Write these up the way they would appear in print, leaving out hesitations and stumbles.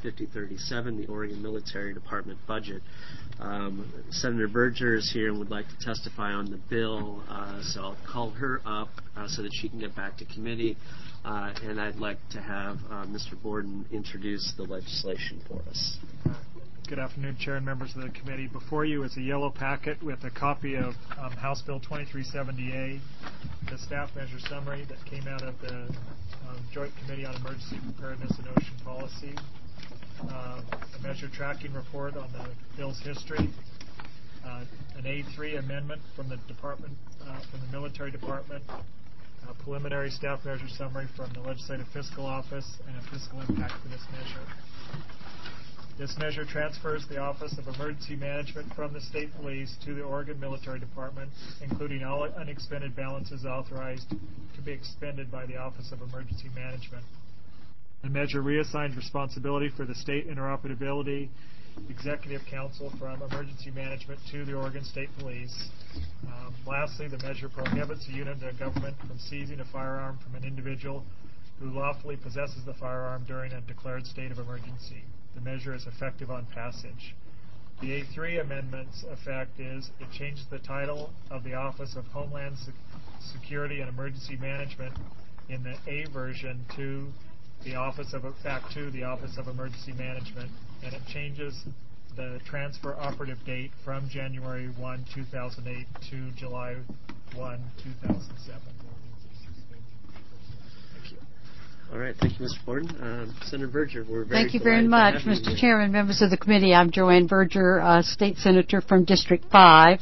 5037, the Oregon Military Department budget. Senator Berger is here and would like to testify on the bill, so I'll call her up so that she can get back to committee. And I'd like to have Mr. Borden introduce the legislation for us. Good afternoon, Chair and members of the committee. Before you is a yellow packet with a copy of House Bill 2370A, the staff measure summary that came out of the Joint Committee on Emergency Preparedness and Ocean Policy, a measure tracking report on the bill's history, an A3 amendment from the department, from the Military Department, a preliminary staff measure summary from the Legislative Fiscal Office, and a fiscal impact for this measure. This measure transfers the Office of Emergency Management from the State Police to the Oregon Military Department, including all unexpended balances authorized to be expended by the Office of Emergency Management. The measure reassigns responsibility for the State Interoperability Executive Council from Emergency Management to the Oregon State Police. Lastly, the measure prohibits a unit of government from seizing a firearm from an individual who lawfully possesses the firearm during a declared state of emergency. The measure is effective on passage. The A3 amendment's effect is it changes the title of the Office of Homeland Security and Emergency Management in the A version to the Office of Emergency Management, and it changes the transfer operative date from January 1, 2008 to July 1, 2007. All right, thank you, Mr. Borden. Senator Berger, we're very Thank you very much, Mr. Chairman, members of the committee. I'm Joanne Berger, State Senator from District 5.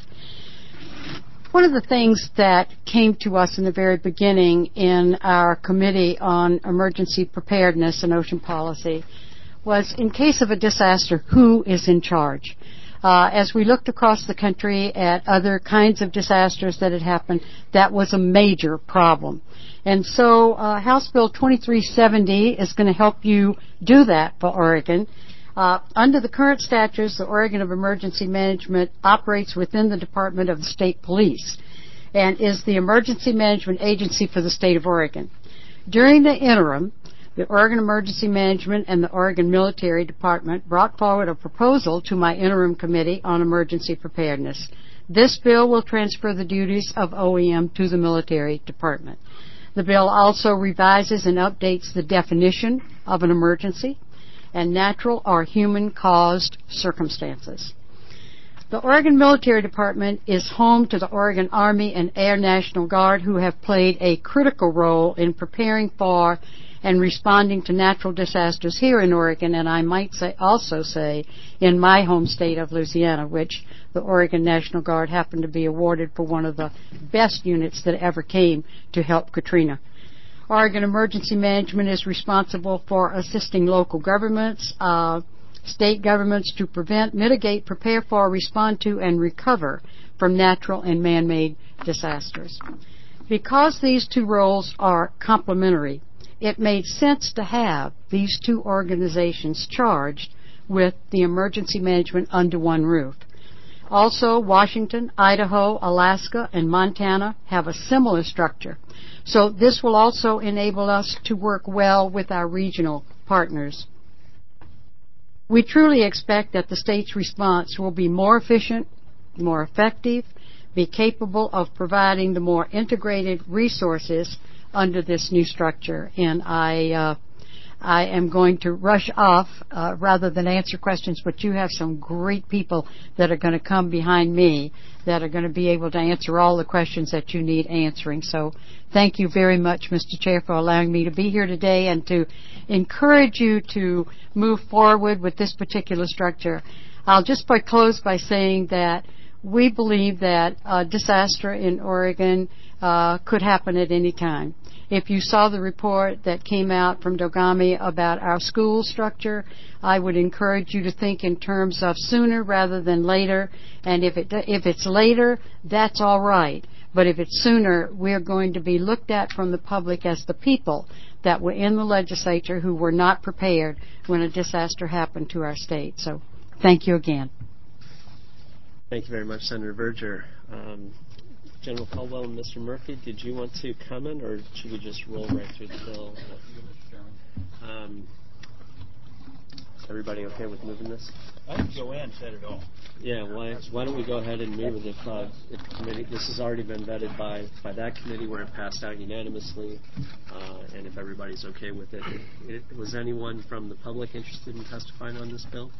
One of the things that came to us in the very beginning in our Committee on Emergency Preparedness and Ocean Policy was, in case of a disaster, who is in charge? As we looked across the country at other kinds of disasters that had happened, that was a major problem. And so House Bill 2370 is going to help you do that for Oregon. Under the current statutes, the Oregon of Emergency Management operates within the Department of the State Police and is the emergency management agency for the state of Oregon. During the interim, the Oregon Emergency Management and the Oregon Military Department brought forward a proposal to my interim committee on emergency preparedness. This bill will transfer the duties of OEM to the Military Department. The bill also revises and updates the definition of an emergency and natural or human-caused circumstances. The Oregon Military Department is home to the Oregon Army and Air National Guard, who have played a critical role in preparing for and responding to natural disasters here in Oregon, and I might also say in my home state of Louisiana, which the Oregon National Guard happened to be awarded for one of the best units that ever came to help Katrina. Oregon Emergency Management is responsible for assisting local governments, state governments to prevent, mitigate, prepare for, respond to, and recover from natural and man-made disasters. Because these two roles are complementary, it made sense to have these two organizations charged with the emergency management under one roof. Also, Washington, Idaho, Alaska, and Montana have a similar structure. So this will also enable us to work well with our regional partners. We truly expect that the state's response will be more efficient, more effective, be capable of providing the more integrated resources under this new structure. And I am going to rush off rather than answer questions, but you have some great people that are going to come behind me that are going to be able to answer all the questions that you need answering. So thank you very much, Mr. Chair, for allowing me to be here today and to encourage you to move forward with this particular structure. I'll just close by saying that we believe that a disaster in Oregon could happen at any time. If you saw the report that came out from Dogami about our school structure, I would encourage you to think in terms of sooner rather than later. And if it's later, that's all right. But if it's sooner, we're going to be looked at from the public as the people that were in the legislature who were not prepared when a disaster happened to our state. So thank you again. Thank you very much, Senator Berger. General Caldwell and Mr. Murphy, did you want to comment, or should we just roll right through the bill? Everybody okay with moving this? I think Joanne said it all. Yeah, why don't we go ahead and move it if committee, this has already been vetted by that committee where it passed out unanimously, and if everybody's okay with it. Was anyone from the public interested in testifying on this bill?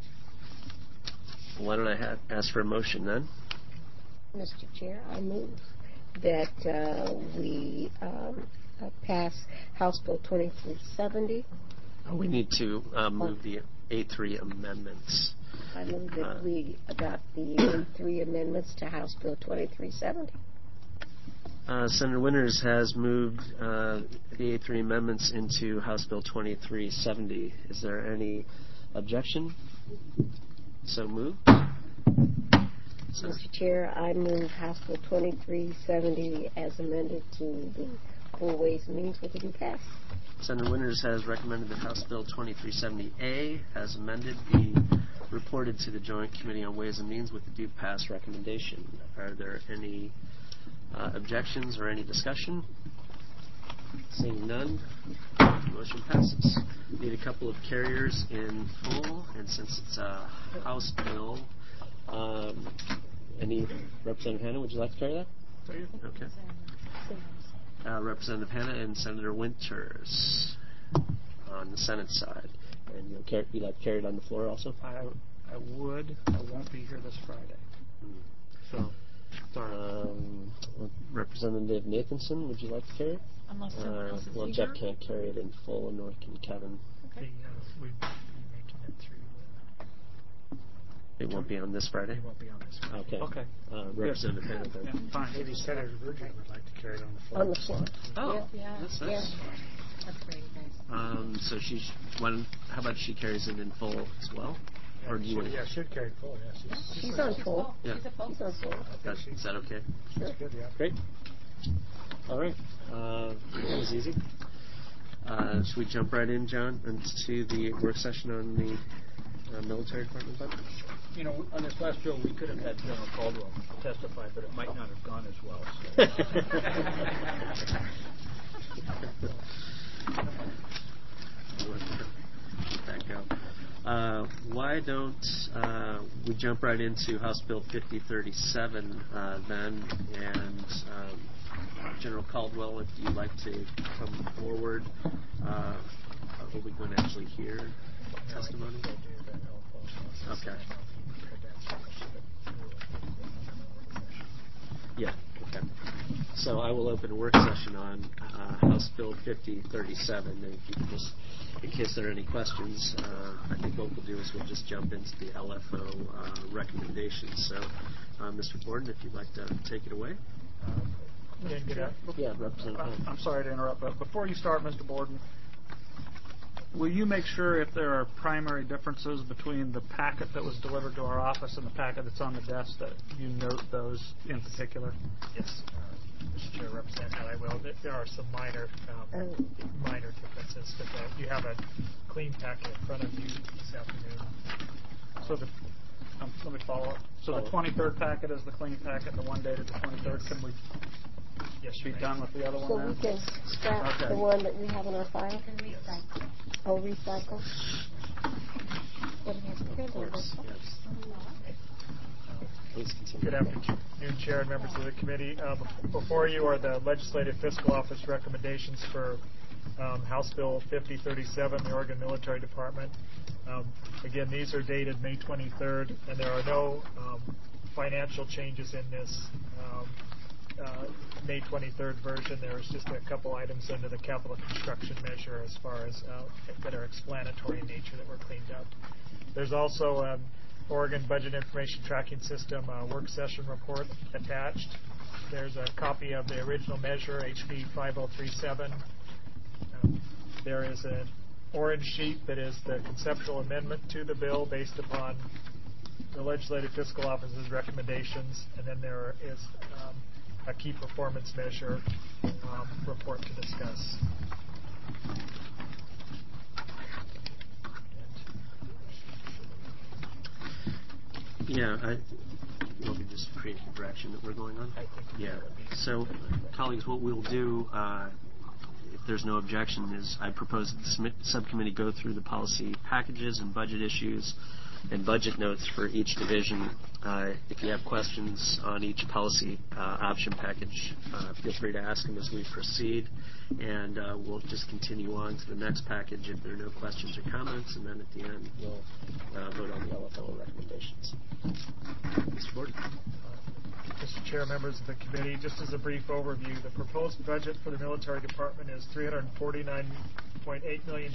Why don't I ask for a motion then? Mr. Chair, I move that we pass House Bill 2370. We need to move the A3 amendments. I move that we adopt the A3 amendments to House Bill 2370. Senator Winters has moved the A3 amendments into House Bill 2370. Is there any objection? So moved. Mr. Chair, I move House Bill 2370 as amended to the full Ways and Means with the due pass. Senator Winters has recommended that House Bill 2370A, as amended, be reported to the Joint Committee on Ways and Means with the due pass recommendation. Are there any objections or any discussion? Seeing none, motion passes. Need a couple of carriers in full, and since it's a House bill, any Representative Hanna, would you like to carry that? Okay. Representative Hanna and Senator Winters on the Senate side. And you'd like to carry it on the floor also? I would. I won't be here this Friday. So, sorry. Representative Nathanson, would you like to carry it? Unless someone else is well, eager. Jeff can't carry it in full, and nor can Kevin. Okay. We'll be making it through. It won't be on this Friday? It won't be on this Friday. Okay. Representative Hanna then. Yeah, fine. Maybe Senator Virgin would like to carry it on the floor. On the floor. Oh, Yeah. that's nice. That's great, guys. So how about she carries it in full as well? Or do you? Yeah, should carry it full. Yeah, She's on full. Yeah. She's a full. She's on full. Is that okay? That's good, yeah. Great. All right. That was easy. Should we jump right in, John, into the work session on the military department budget? You know, on this last bill, we could have had General Caldwell testify, but it might not have gone as well. Back out. Why don't we jump right into House Bill 5037 then, and General Caldwell, if you'd like to come forward, are we going to actually hear testimony? Okay. Yeah, okay. So I will open a work session on House Bill 5037, and if you could just, in case there are any questions, I think what we'll do is we'll just jump into the LFO recommendations. So, Mr. Borden, if you'd like to take it away. Yeah, Representative. I'm sorry to interrupt, but before you start, Mr. Borden, will you make sure if there are primary differences between the packet that was delivered to our office and the packet that's on the desk that you note those in particular? Yes, Mr. Chair, Representative, I will. There are some minor differences, but you have a clean packet in front of you this afternoon. So let me follow up. So the 23rd packet is the clean packet, the one dated the 23rd. Can we be done with the other one So now? we can scrap the one that we have in our file? And recycle. Oh, recycle? But it has to be Of course, printed. yes. Please continue. Good afternoon, Chair and members of the committee. Before you are the Legislative Fiscal Office recommendations for House Bill 5037, the Oregon Military Department. Again, these are dated May 23rd, and there are no financial changes in this May 23rd version. There's just a couple items under the capital construction measure as far as that are explanatory in nature that were cleaned up. There's also Oregon Budget Information Tracking System work session report attached. There's a copy of the original measure, HB 5037. There is an orange sheet that is the conceptual amendment to the bill based upon the Legislative Fiscal Office's recommendations, and then there is a key performance measure report to discuss. Yeah, will we just create the direction that we're going on? I think yeah. So, colleagues, what we'll do, if there's no objection, is I propose that the subcommittee go through the policy packages and budget issues and budget notes for each division. If you have questions on each policy option package, feel free to ask them as we proceed, and we'll just continue on to the next package if there are no questions or comments, and then at the end we'll vote on the LFO recommendations. Mr. Ford? Mr. Chair, members of the committee, just as a brief overview, the proposed budget for the military department is $349.8 million,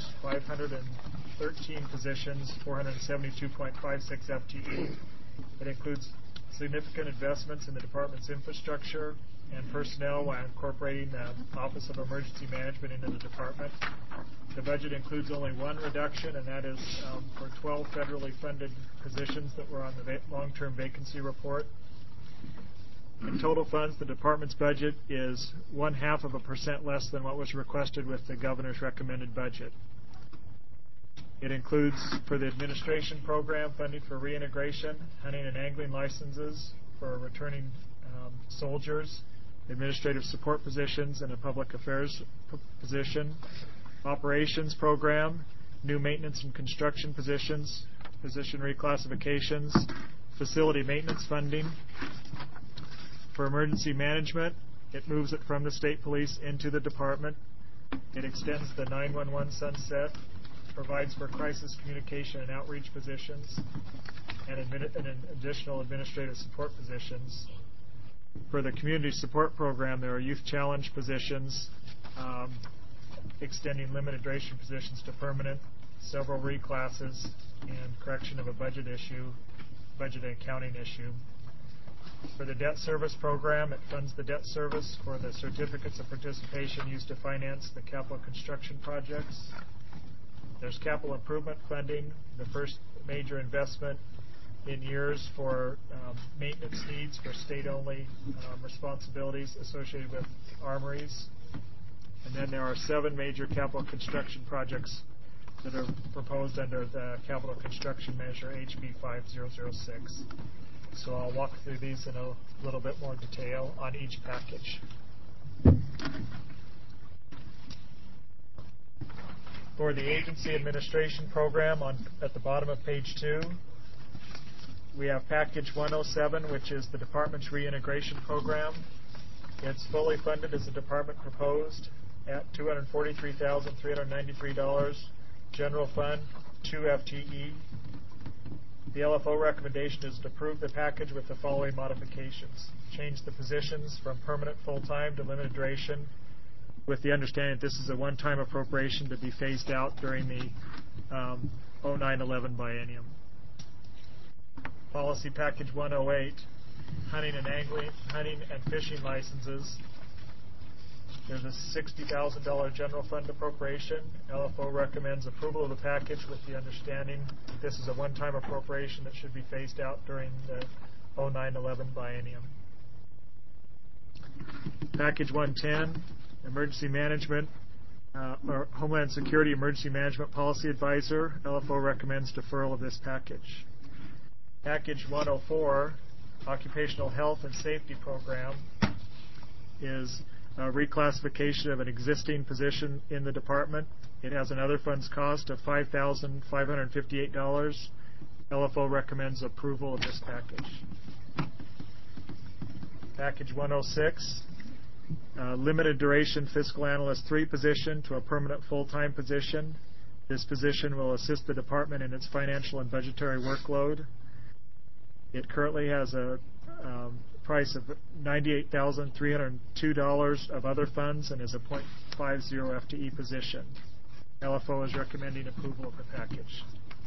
513 positions, 472.56 FTE. It includes significant investments in the department's infrastructure and personnel while incorporating the Office of Emergency Management into the department. The budget includes only one reduction, and that is for 12 federally funded positions that were on the long-term vacancy report. In total funds, the department's budget is 0.5% less than what was requested with the governor's recommended budget. It includes, for the administration program, funding for reintegration, hunting and angling licenses for returning soldiers, administrative support positions, and a public affairs position, operations program, new maintenance and construction positions, position reclassifications, facility maintenance funding. For emergency management, it moves it from the state police into the department. It extends the 911 sunset, provides for crisis communication and outreach positions, and additional administrative support positions. For the community support program, there are youth challenge positions, extending limited duration positions to permanent, several reclasses, and correction of a budget and accounting issue. For the debt service program, it funds the debt service for the certificates of participation used to finance the capital construction projects. There's capital improvement funding, the first major investment in years for maintenance needs for state-only responsibilities associated with armories. And then there are 7 major capital construction projects that are proposed under the capital construction measure HB 5006. So I'll walk through these in a little bit more detail on each package. For the agency administration program, at the bottom of page 2, we have package 107, which is the department's reintegration program. It's fully funded as the department proposed at $243,393. General fund, 2 FTE. The LFO recommendation is to approve the package with the following modifications. Change the positions from permanent full-time to limited duration, with the understanding that this is a one-time appropriation to be phased out during the 09-11 biennium. Policy package 108, hunting and fishing licenses. There's a $60,000 general fund appropriation. LFO recommends approval of the package with the understanding that this is a one-time appropriation that should be phased out during the 09-11 biennium. Package 110, emergency management, or Homeland Security Emergency Management Policy Advisor. LFO recommends deferral of this package. Package 104, Occupational Health and Safety Program, is a reclassification of an existing position in the department. It has an other funds cost of $5,558. LFO recommends approval of this package. Package 106, limited duration fiscal analyst 3 position to a permanent full-time position. This position will assist the department in its financial and budgetary workload. It currently has a price of $98,302 of other funds and is a 0.50 FTE position. LFO is recommending approval of the package.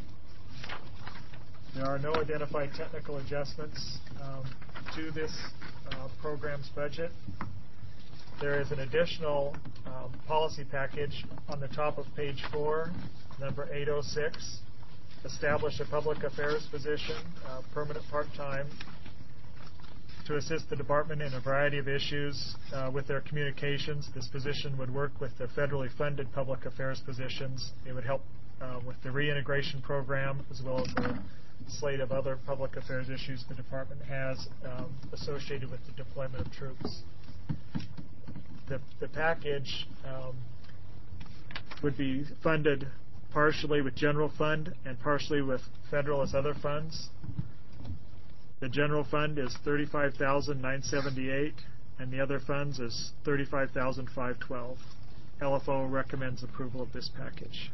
There are no identified technical adjustments to this program's budget. There is an additional policy package on the top of page 4, number 806. Establish a public affairs position, permanent part-time, to assist the department in a variety of issues with their communications. This position would work with the federally funded public affairs positions. It would help with the reintegration program as well as the slate of other public affairs issues the department has associated with the deployment of troops. the package would be funded partially with general fund and partially with federal as other funds. The general fund is $35,978, and the other funds is $35,512. LFO recommends approval of this package.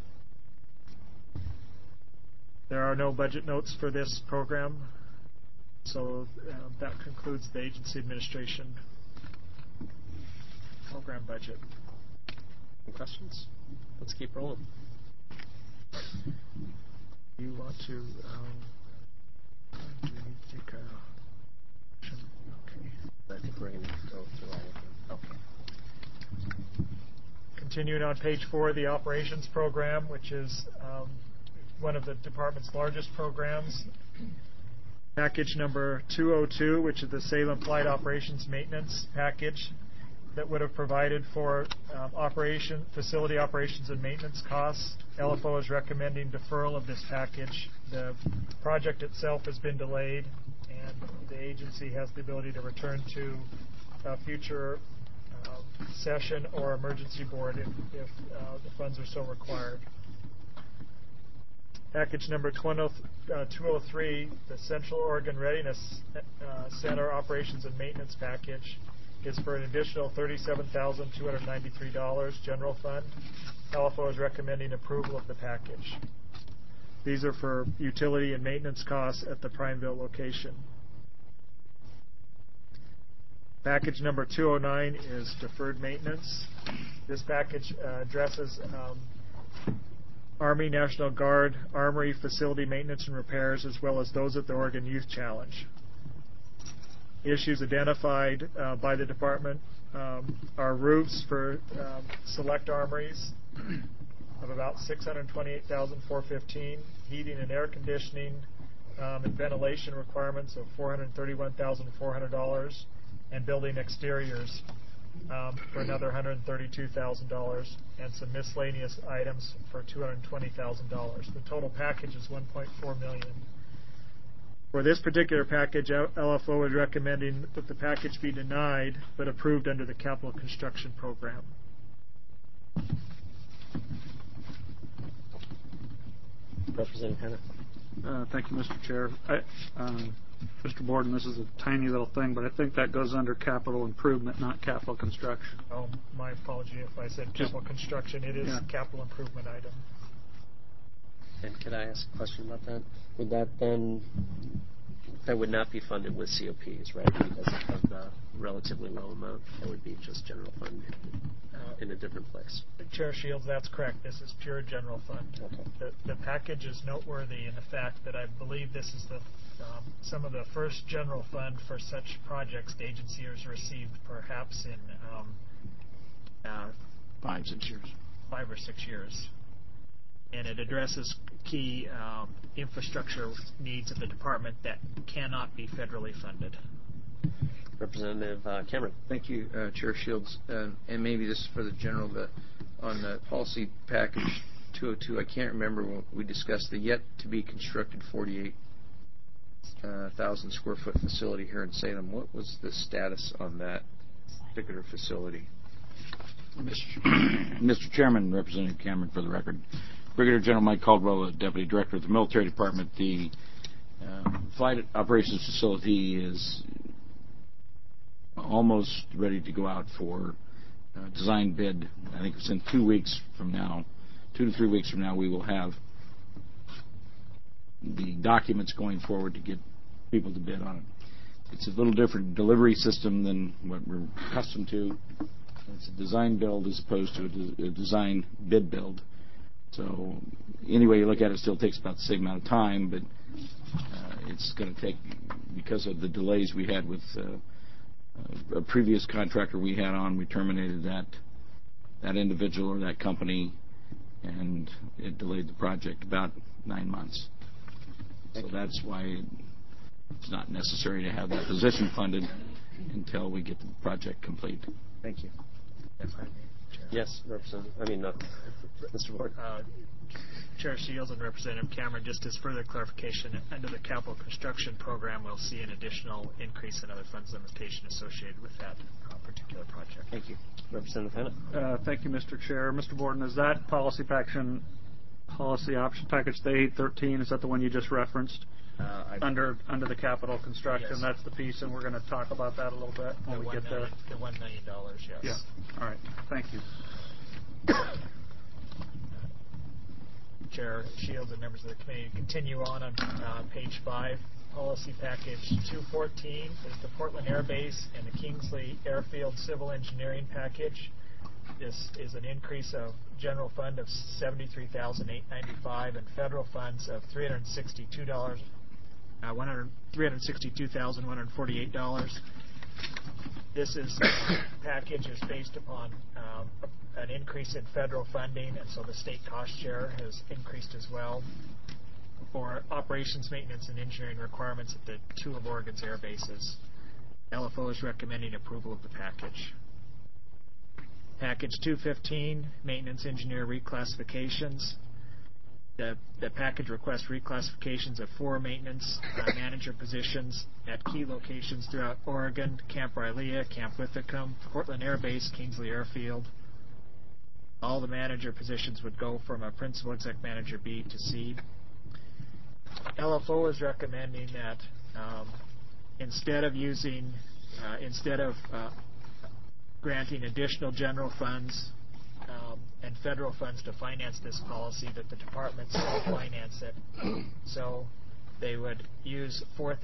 There are no budget notes for this program, so that concludes the agency administration program budget. Any questions? Let's keep rolling. You want to? Do we need to take a? Okay. I think we're going to go through all of them. Okay. Continuing on page 4, the operations program, which is one of the department's largest programs. Package number 202, which is the Salem Flight Operations Maintenance package that would have provided for facility operations and maintenance costs. LFO is recommending deferral of this package. The project itself has been delayed, and the agency has the ability to return to a future session or emergency board if the funds are so required. Package number 203, the Central Oregon Readiness Center Operations and Maintenance Package, is for an additional $37,293 general fund. LFO is recommending approval of the package. These are for utility and maintenance costs at the Prineville location. Package number 209 is deferred maintenance. This package addresses Army, National Guard, Armory facility maintenance and repairs, as well as those at the Oregon Youth Challenge. Issues identified by the department are roofs for select armories of about $628,415, heating and air conditioning and ventilation requirements of $431,400, and building exteriors for another $132,000, and some miscellaneous items for $220,000. The total package is $1.4 million. For this particular package, LFO is recommending that the package be denied but approved under the capital construction program. Representative Hannah. Thank you, Mr. Chair. Mr. Borden, this is a tiny little thing, but I think that goes under capital improvement, not capital construction. Oh, my apology if I said capital construction. It is a capital improvement item. And could I ask a question about that? Would that then, that would not be funded with COPs, right? Because of the relatively low amount, that would be just general fund in a different place. Chair Shields, that's correct. This is pure general fund. Okay. The package is noteworthy in the fact that I believe this is some of the first general fund for such projects the agency has received, perhaps in 5 or 6 years. And it addresses key infrastructure needs of the department that cannot be federally funded. Representative Cameron. Thank you, Chair Shields. And maybe this is for the general, on the policy package 202, I can't remember when we discussed the yet-to-be constructed 48,000 square foot facility here in Salem. What was the status on that particular facility? Mr. Chairman, Representative Cameron, for the record. Brigadier General Mike Caldwell, Deputy Director of the Military Department. The flight operations facility is almost ready to go out for design bid. I think it's in 2 weeks from now. 2 to 3 weeks from now, we will have the documents going forward to get people to bid on it. It's a little different delivery system than what we're accustomed to. It's a design build as opposed to a design bid build. So any way you look at it, it still takes about the same amount of time, but it's going to take, because of the delays we had with a previous contractor we had on, we terminated that individual or that company, and it delayed the project about 9 months. So that's why it's not necessary to have that position funded until we get the project complete. Thank you. If I may, Chair. Yes, Representative. Mr. Ward. Chair Shields and Representative Cameron, just as further clarification, under the capital construction program, we'll see an additional increase in other funds limitation associated with that particular project. Thank you. Representative Hanna. Thank you, Mr. Chair. Mr. Borden, is that policy option package, the 813, is that the one you just referenced? Under the capital construction, yes. That's the piece, and we're going to talk about that a little bit when we get there. The $1 million, yes. Yeah. All right. Thank you. Chair Shields and members of the committee, continue on page 5. Policy package 214 is the Portland Air Base and the Kingsley Airfield Civil Engineering package. This is an increase of general fund of $73,895 and federal funds of $362,148. This package is based upon an increase in federal funding, and so the state cost share has increased as well for operations, maintenance, and engineering requirements at the 2 of Oregon's air bases. LFO is recommending approval of the package. Package 215, maintenance engineer reclassifications. The package requests reclassifications of 4 maintenance manager positions at key locations throughout Oregon: Camp Rylea, Camp Withicum, Portland Air Base, Kingsley Airfield. All the manager positions would go from a principal exec manager B to C. LFO is recommending that instead of granting additional general funds and federal funds to finance this policy, that the department self-finance it. So they would use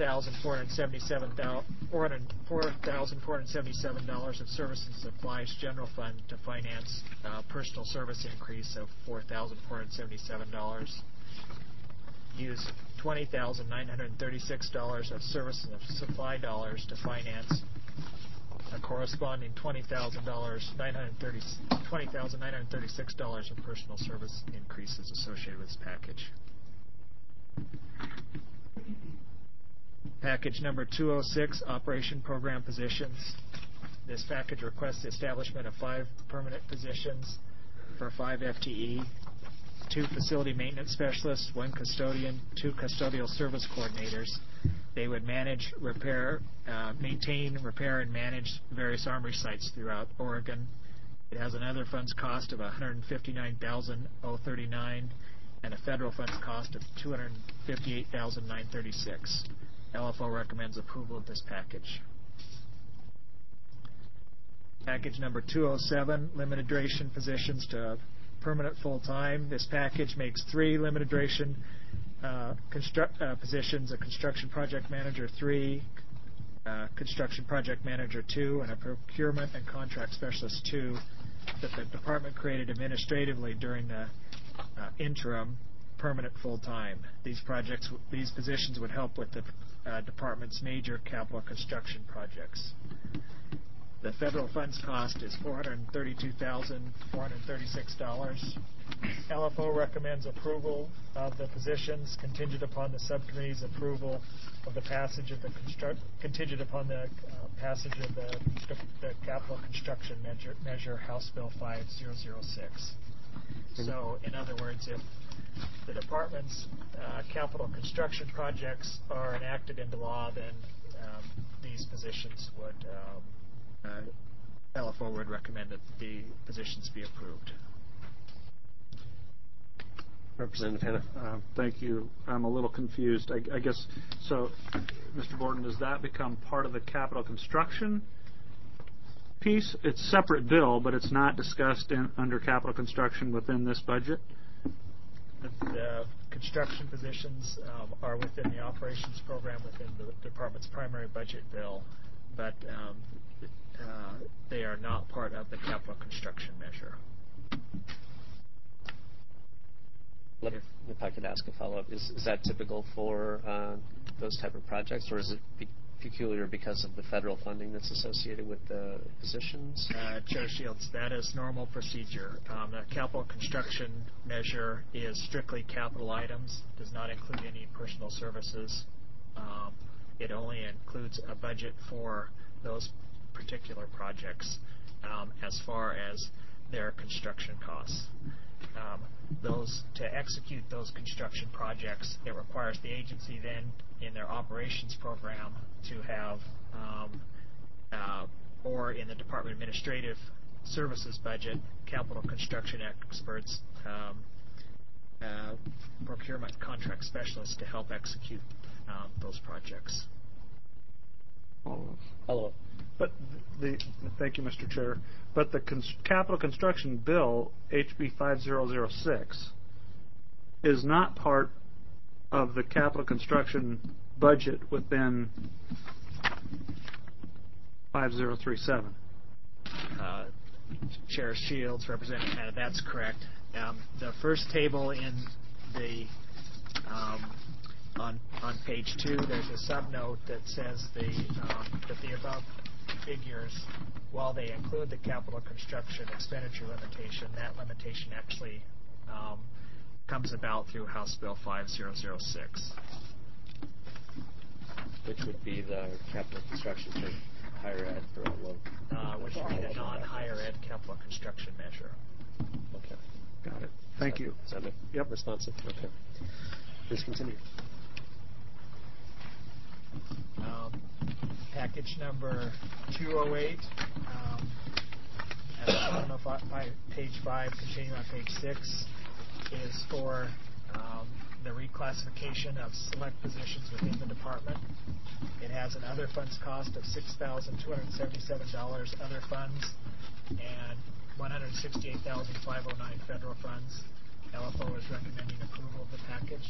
$4,477 of service and supplies general fund to finance personal service increase of $4,477. Use $20,936 of service and supply dollars to finance a corresponding $20,936 of personal service increases associated with this package. Package number 206, operation program positions. This package requests the establishment of 5 permanent positions for 5 FTE, 2 facility maintenance specialists, 1 custodian, 2 custodial service coordinators. They would manage, maintain, repair, and manage various armory sites throughout Oregon. It has another funds cost of $159,039 and a federal funds cost of $258,936. LFO recommends approval of this package. Package number 207, limited duration positions to permanent full-time. This package makes 3 limited duration positions: a construction project manager 3, construction project manager 2, and a procurement and contract specialist 2 that the department created administratively during the interim permanent full-time. These positions would help with the department's major capital construction projects. The federal funds cost is $432,436. LFO recommends approval of the positions contingent upon the subcommittee's approval of the passage of the capital construction measure House Bill 5006. So, in other words, if the department's capital construction projects are enacted into law, then these positions would LFO would recommend that the positions be approved. Representative Hanna. Thank you. I'm a little confused. I guess, so, Mr. Borden, does that become part of the capital construction piece? It's a separate bill, but it's not discussed under capital construction within this budget? The construction positions are within the operations program within the department's primary budget bill, but they are not part of the capital construction measure. If I could ask a follow-up, is that typical for those type of projects, or is it peculiar because of the federal funding that's associated with the positions? Chair Shields, that is normal procedure. The capital construction measure is strictly capital items, does not include any personal services. It only includes a budget for those particular projects. As far as their construction costs. To execute those construction projects, it requires the agency then in their operations program to have, or in the Department of Administrative Services budget, capital construction experts, procurement contract specialists to help execute those projects. Follow up. But thank you, Mr. Chair. But the capital construction bill, HB 5006, is not part of the capital construction budget within 5037. Chair Shields, Representative Hanna, that's correct. The first table in the on page 2, there's a subnote that says that the above figures, while they include the capital construction expenditure limitation, that limitation actually comes about through House Bill 5006. Which would be the capital construction for higher ed for low. Which would be the non-higher ed capital construction measure. Okay. Got it. Thank you. Is that responsive? Okay. Please continue. Package number 208, at the bottom of page 5, continuing on page 6, is for the reclassification of select positions within the department. It has an other funds cost of $6,277 other funds and $168,509 federal funds. LFO is recommending approval of the package.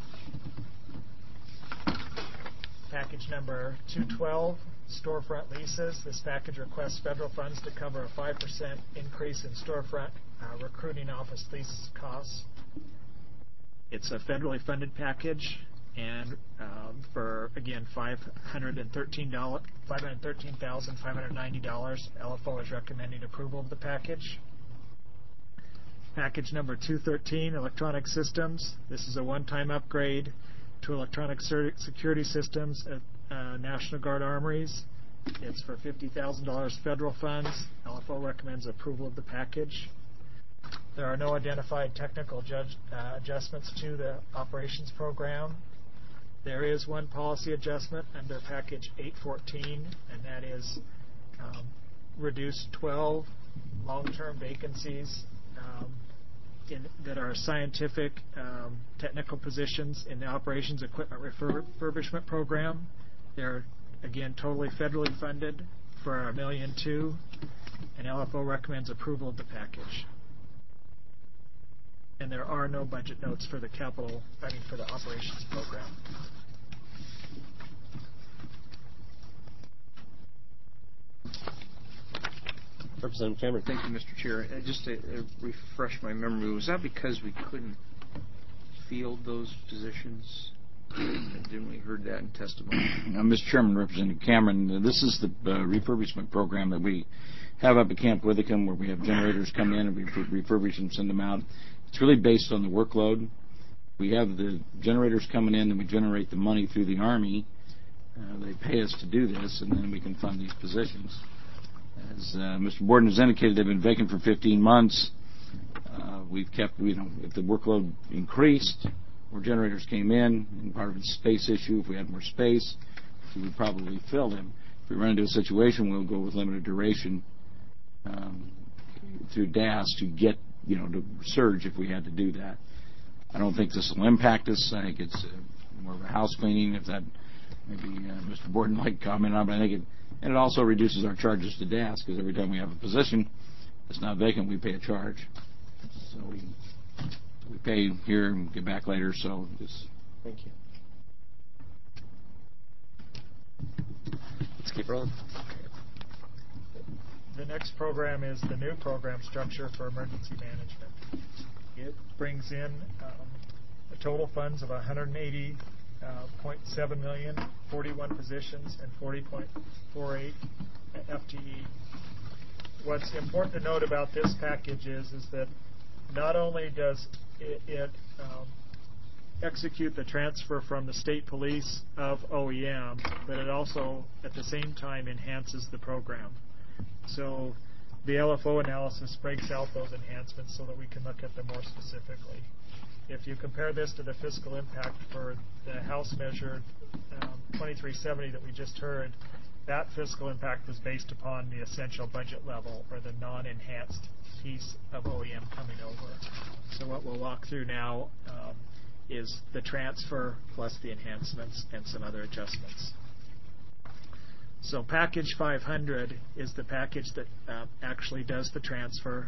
Package number 212, storefront leases. This package requests federal funds to cover a 5% increase in storefront recruiting office lease costs. It's a federally funded package, and for, again, $513,590, LFO is recommending approval of the package. Package number 213, electronic systems. This is a one-time upgrade to electronic security systems at National Guard Armories. It's for $50,000 federal funds. LFO recommends approval of the package. There are no identified technical adjustments to the operations program. There is one policy adjustment under package 814, and that is reduce 12 long-term vacancies that are scientific technical positions in the operations equipment refurbishment program. They're, again, totally federally funded for $1.2 million, and LFO recommends approval of the package. And there are no budget notes for the for the operations program. Representative Cameron. Thank you, Mr. Chair. Just to refresh my memory, was that because we couldn't field those positions? Didn't we heard that in testimony? Mr. Chairman, Representative Cameron, this is the refurbishment program that we have up at Camp Withicum, where we have generators come in and we refurbish them, send them out. It's really based on the workload. We have the generators coming in and we generate the money through the Army. They pay us to do this, and then we can fund these positions. As Mr. Borden has indicated, they've been vacant for 15 months. We've kept, if the workload increased, more generators came in, and part of it's a space issue. If we had more space, we would probably fill them. If we run into a situation, we'll go with limited duration through DAS to get, to surge if we had to do that. I don't think this will impact us. I think it's more of a house cleaning, if that maybe Mr. Borden might comment on, but I think it also reduces our charges to DAS, because every time we have a position that's not vacant, we pay a charge. So we pay here and get back later, so just... Thank you. Let's keep rolling. The next program is the new program structure for emergency management. It brings in the total funds of $180.7 million, 41 positions, and 40.48 FTE. What's important to note about this package is that not only does it execute the transfer from the state police of OEM, but it also, at the same time, enhances the program. So the LFO analysis breaks out those enhancements so that we can look at them more specifically. If you compare this to the fiscal impact for the House measure 2370 that we just heard, that fiscal impact was based upon the essential budget level, or the non-enhanced piece of OEM coming over. So what we'll walk through now is the transfer plus the enhancements and some other adjustments. So package 500 is the package that actually does the transfer.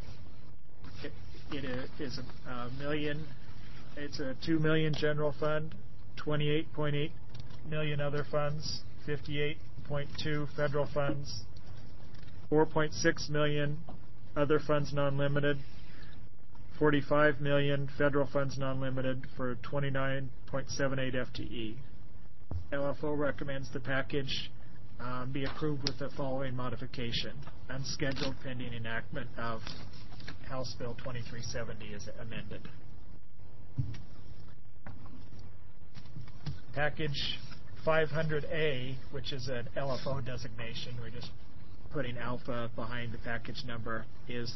It is a million. It's a 2 million general fund, 28.8 million other funds, 58.2 federal funds, 4.6 million other funds non-limited, 45 million federal funds non-limited for 29.78 FTE. LFO recommends the package be approved with the following modification: unscheduled pending enactment of House Bill 2370 as amended. Package 500A, which is an LFO designation, we're just putting alpha behind the package number, is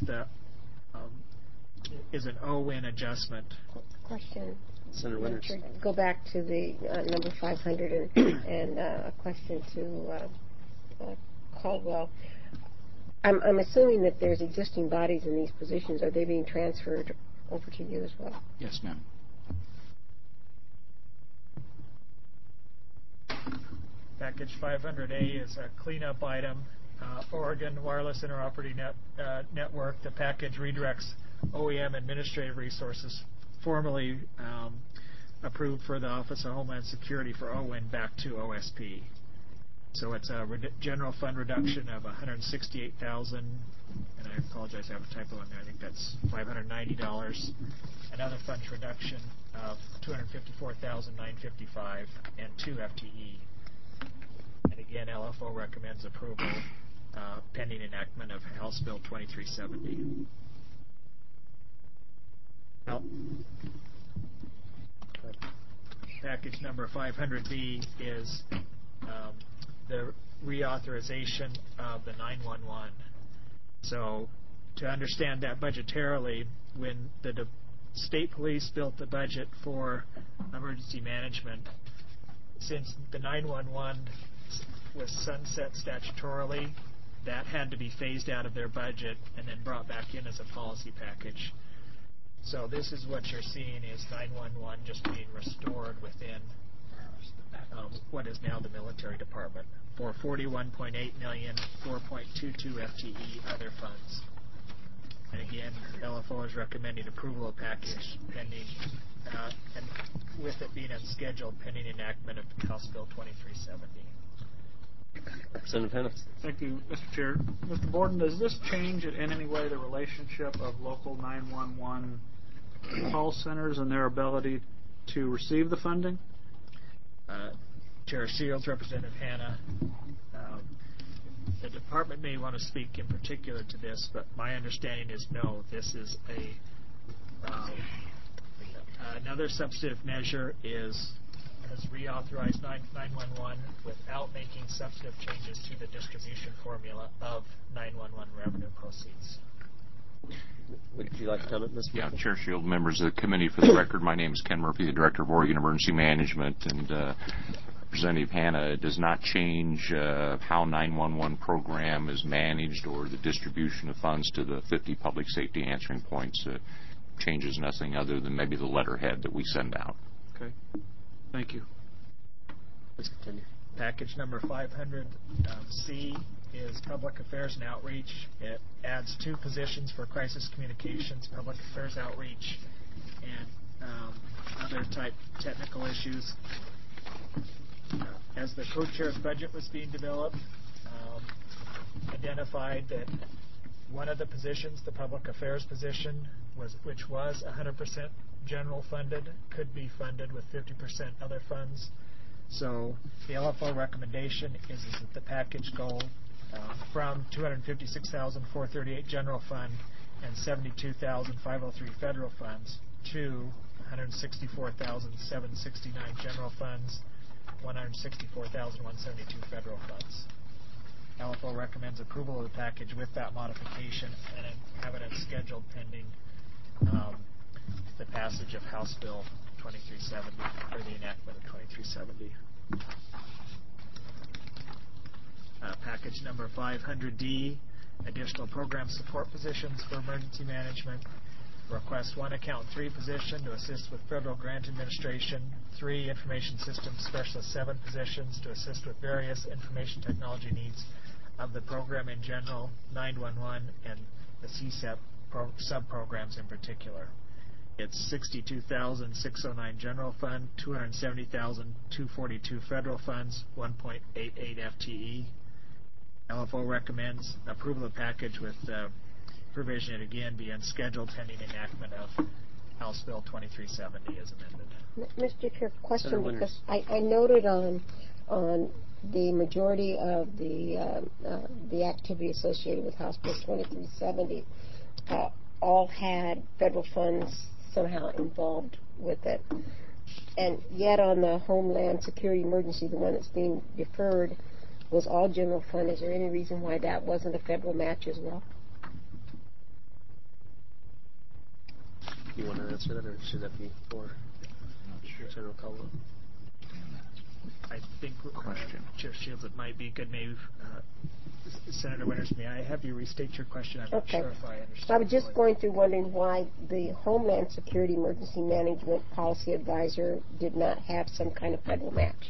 an OWIN adjustment. Question. Senator Winters. Go back to the number 500 and a question to Caldwell. I'm assuming that there's existing bodies in these positions. Are they being transferred over to you as well? Yes, ma'am. Package 500A is a cleanup item. Oregon Wireless Interoperability Network. The package redirects OEM administrative resources formerly approved for the Office of Homeland Security for OWIN back to OSP. So it's a general fund reduction of $168,000, and I apologize, I have a typo in there. I think that's $590. Another funds reduction of $254,955 and 2 FTE. And again, LFO recommends approval pending enactment of House Bill 2370. Now, package number 500B is the reauthorization of the 911. So to understand that budgetarily, when the state police built the budget for emergency management, since the 911 was sunset statutorily, that had to be phased out of their budget and then brought back in as a policy package. So this is what you're seeing is 911 just being restored within what is now the military department for $41.8 million, 4.22 FTE other funds. And again, LFO is recommending approval of package pending, and with it being unscheduled pending enactment of House Bill 2370. Representative Hanna. Thank you, Mr. Chair. Mr. Borden, does this change in any way the relationship of local 911 call centers and their ability to receive the funding? Chair Shields, Representative Hanna, the department may want to speak in particular to this, but my understanding is no. This is another substantive measure has reauthorized 911 without making substantive changes to the distribution formula of 911 revenue proceeds. Would you like to comment, Mr. Yeah, Chair Shield, members of the committee, for the record, my name is Ken Murphy, the Director of Oregon Emergency Management, and Representative Hanna does not change how 911 program is managed or the distribution of funds to the 50 public safety answering points. Changes nothing other than maybe the letterhead that we send out. Okay. Thank you. Let's continue. Package number 500C is Public Affairs and Outreach. It adds 2 positions for crisis communications, public affairs outreach, and other type technical issues. As the co-chair's budget was being developed, identified that one of the positions, the public affairs position, which was 100% general funded, could be funded with 50% other funds. So the LFO recommendation is that the package go from $256,438 general fund and $72,503 federal funds to $164,769 general funds, $164,172 federal funds. LFO recommends approval of the package with that modification and have it as scheduled pending the passage of House Bill 2370 or the enactment of 2370. Package number 500D, additional program support positions for emergency management. Request 1 Accountant 3 position to assist with federal grant administration, 3 Information Systems Specialist 7 positions to assist with various information technology needs of the program in general, 911, and the CSEP sub-programs in particular. It's $62,609 general fund, $270,242 federal funds, 1.88 FTE. LFO recommends approval of the package with provision it again be unscheduled pending enactment of House Bill 2370 as amended. Mr. Chair, question, because I noted on the majority of the activity associated with House Bill 2370 all had federal funds somehow involved with it. And yet on the Homeland Security Emergency, the one that's being deferred, was all general fund. Is there any reason why that wasn't a federal match as well? You want to answer that, or should that be for General Caldwell? I think, Chair Shields, it might be good. Maybe Senator Winters, may I have you restate your question? I'm not sure if I understand. I was just going through wondering why the Homeland Security Emergency Management Policy Advisor did not have some kind of federal match.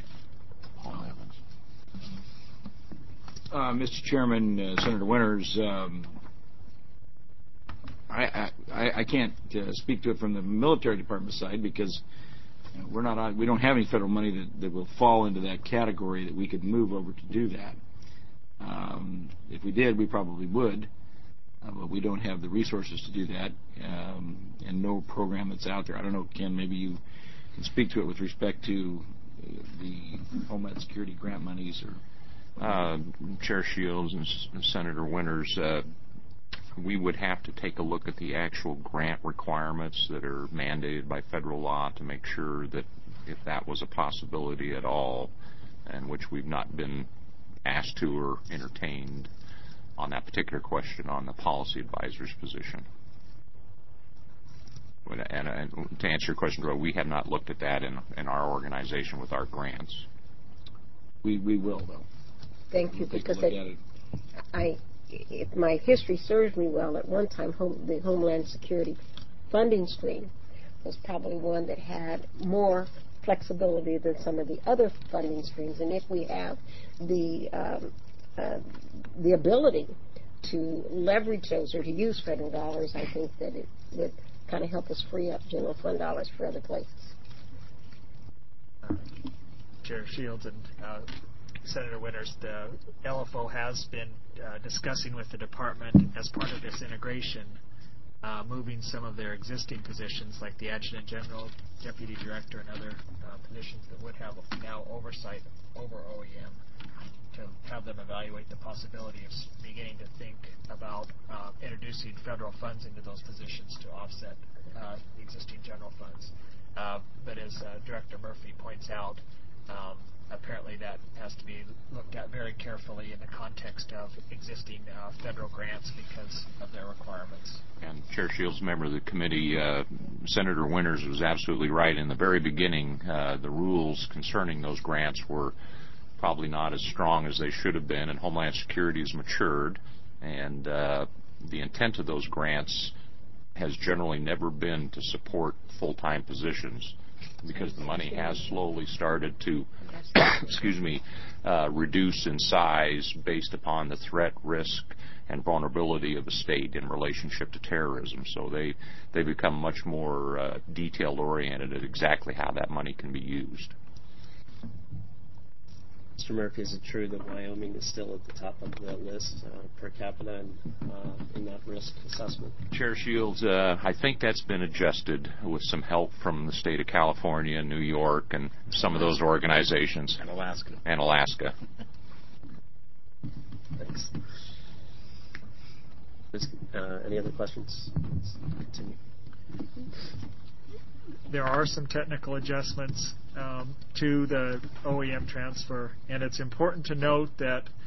Mr. Chairman, Senator Winters, I can't speak to it from the military department side because we don't have any federal money that will fall into that category that we could move over to do that. If we did, we probably would, but we don't have the resources to do that, and no program that's out there. I don't know, Ken, maybe you can speak to it with respect to the Homeland Security grant monies or. Chair Shields and Senator Winters, we would have to take a look at the actual grant requirements that are mandated by federal law to make sure that if that was a possibility at all, and which we've not been asked to or entertained on that particular question on the policy advisor's position. And to answer your question, we have not looked at that in our organization with our grants. We will, though. Thank you, because if my history serves me well, at one time the Homeland Security funding stream was probably one that had more flexibility than some of the other funding streams. And if we have the ability to leverage those or to use federal dollars, I think that it would kind of help us free up general fund dollars for other places. Chair Shields and Senator Winters, the LFO has been discussing with the department as part of this integration, moving some of their existing positions like the Adjutant General, Deputy Director, and other positions that would have now oversight over OEM to have them evaluate the possibility of beginning to think about introducing federal funds into those positions to offset existing general funds. But as Director Murphy points out, apparently that has to be looked at very carefully in the context of existing federal grants because of their requirements. And Chair Shields, member of the committee, Senator Winters was absolutely right. In the very beginning, the rules concerning those grants were probably not as strong as they should have been, and Homeland Security has matured, and the intent of those grants has generally never been to support full-time positions, because the money has slowly started to, reduce in size based upon the threat, risk, and vulnerability of a state in relationship to terrorism. So they become much more detail-oriented at exactly how that money can be used. Mr. Murphy, is it true that Wyoming is still at the top of the list per capita in that risk assessment? Chair Shields, I think that's been adjusted with some help from the state of California, New York, and some of those organizations. And Alaska. And Alaska. Thanks. Any other questions? Let's continue. There are some technical adjustments to the OEM transfer, and it's important to note that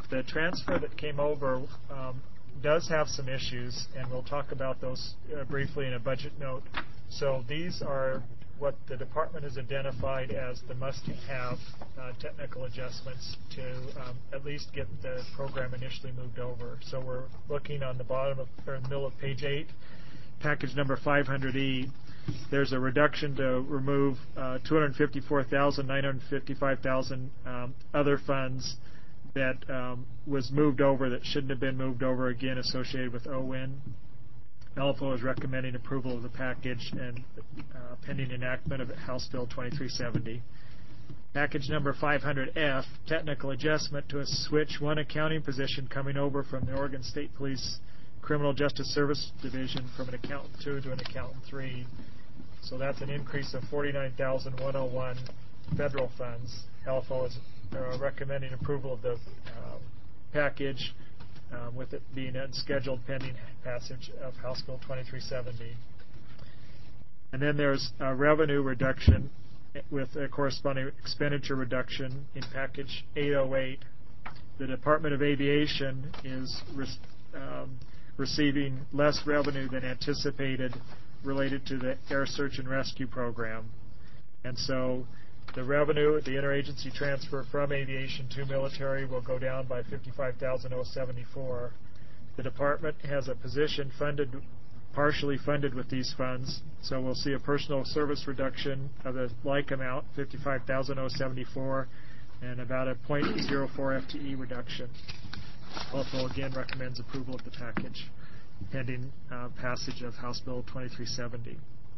the transfer that came over does have some issues, and we'll talk about those briefly in a budget note. So these are what the department has identified as the must-have technical adjustments to at least get the program initially moved over. So we're looking on the bottom of, or in the middle of page 8, package number 500E. There's a reduction to remove $254,000, $955,000 other funds that was moved over that shouldn't have been moved over, again associated with OWIN. LFO is recommending approval of the package and pending enactment of House Bill 2370. Package number 500F, technical adjustment to switch one accounting position coming over from the Oregon State Police Criminal Justice Service Division from an accountant 2 to an accountant 3. So that's an increase of $49,101 federal funds. LFO is recommending approval of the package with it being unscheduled pending passage of House Bill 2370. And then there's a revenue reduction with a corresponding expenditure reduction in package 808. The Department of Aviation is receiving less revenue than anticipated related to the Air Search and Rescue Program. And so the revenue, the interagency transfer from aviation to military will go down by $55,074. The department has a position funded, partially funded with these funds, so we'll see a personal service reduction of a like amount, $55,074, and about a 0.04 FTE reduction. Also, again, recommends approval of the package pending passage of House Bill 2370.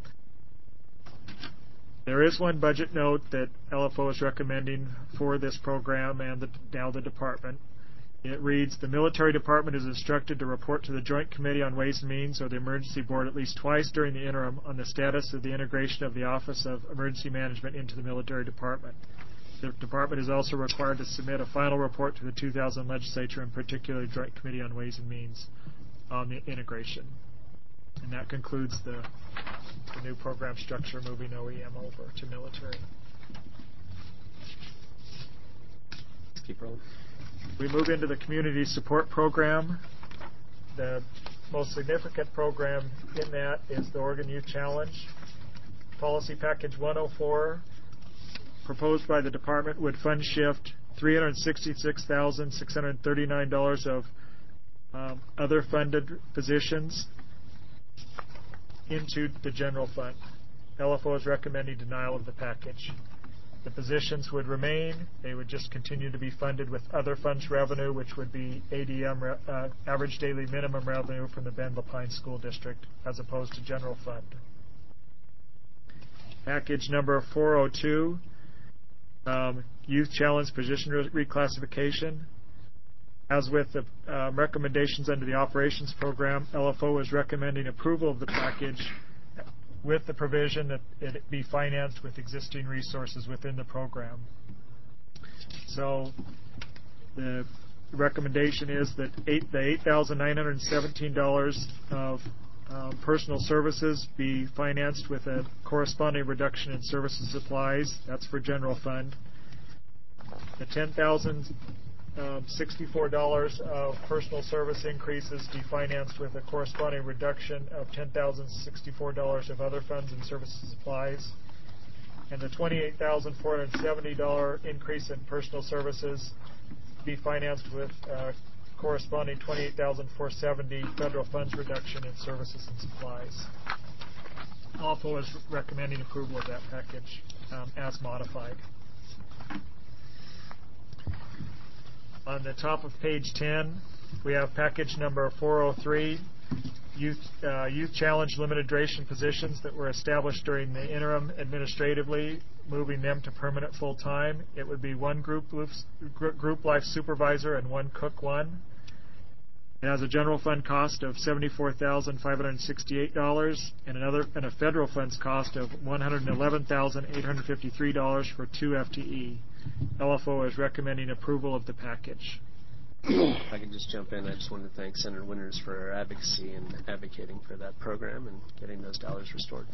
There is one budget note that LFO is recommending for this program and now the department. It reads, the military department is instructed to report to the Joint Committee on Ways and Means or the Emergency Board at least twice during the interim on the status of the integration of the Office of Emergency Management into the military department. The department is also required to submit a final report to the 2000 legislature, in particular the Joint Committee on Ways and Means, on the integration. And that concludes the new program structure, moving OEM over to military. Let's keep rolling. We move into the community support program. The most significant program in that is the Oregon Youth Challenge. Policy Package 104, proposed by the department, would fund shift $366,639 of other funded positions into the general fund. LFO is recommending denial of the package. The positions would remain. They would just continue to be funded with other funds revenue, which would be ADM, average daily minimum revenue from the Bend LaPine School District, as opposed to general fund. Package number 402, Youth Challenge Position Reclassification. As with the recommendations under the operations program, LFO is recommending approval of the package with the provision that it be financed with existing resources within the program. So the recommendation is that the $8,917 of personal services be financed with a corresponding reduction in services supplies. That's for general fund. The $10,064 of personal service increases be financed with a corresponding reduction of $10,064 of other funds and services supplies. And the $28,470 increase in personal services be financed with corresponding $28,470 federal funds reduction in services and supplies. LFO is recommending approval of that package as modified. On the top of page 10, we have package number 403, Youth Challenge limited duration positions that were established during the interim administratively, moving them to permanent full-time. It would be one group life supervisor and one cook one. It has a general fund cost of $74,568 and a federal funds cost of $111,853 for 2 FTE. LFO is recommending approval of the package. If I can just jump in, I just wanted to thank Senator Winters for her advocacy and advocating for that program and getting those dollars restored.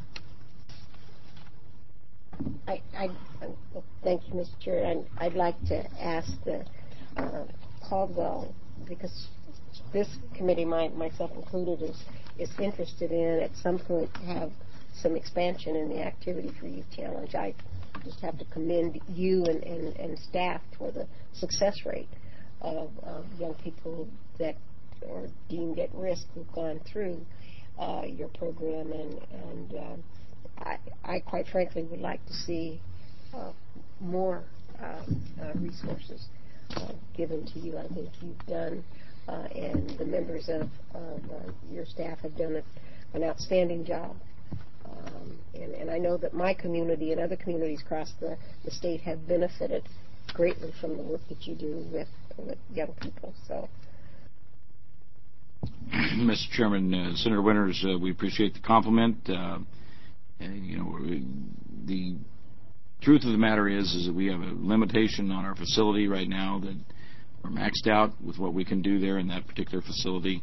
Thank you, Mr. Chair. I'd like to ask the Caldwell, because this committee, myself included, is interested in at some point have some expansion in the activity for Youth Challenge. I just have to commend you and staff for the success rate of young people that are deemed at risk who've gone through your program, and I quite frankly would like to see more resources given to you. I think you've done, and the members of your staff have done an outstanding job. And I know that my community and other communities across the state have benefited greatly from the work that you do with young people. So, Mr. Chairman, Senator Winters, we appreciate the compliment. The truth of the matter is that we have a limitation on our facility right now, that we're maxed out with what we can do there in that particular facility.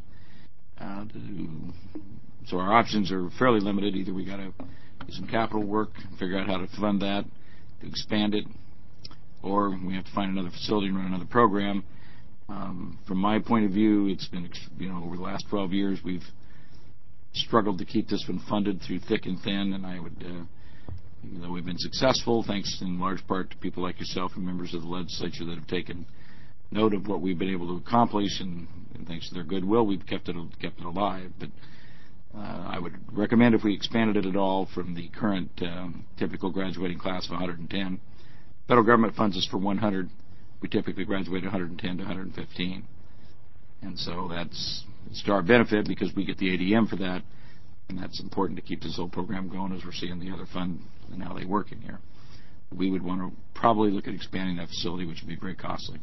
So our options are fairly limited. Either we got to do some capital work, figure out how to fund that, to expand it, or we have to find another facility and run another program. From my point of view, it's been, over the last 12 years, we've struggled to keep this one funded through thick and thin, and I would, even though we've been successful, thanks in large part to people like yourself and members of the legislature that have taken note of what we've been able to accomplish, and thanks to their goodwill, we've kept it alive. But I would recommend if we expanded it at all from the current typical graduating class of 110. Federal government funds us for 100. We typically graduate 110 to 115. And so it's to our benefit because we get the ADM for that, and that's important to keep this whole program going as we're seeing the other fund and how they work in here. We would want to probably look at expanding that facility, which would be very costly.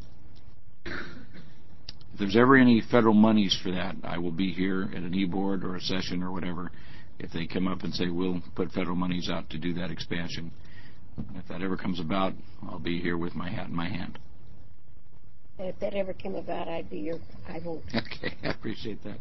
If there's ever any federal monies for that, I will be here at an e-board or a session or whatever if they come up and say we'll put federal monies out to do that expansion. And if that ever comes about, I'll be here with my hat in my hand. And if that ever came about, I'd be your high vote. Okay, I appreciate that.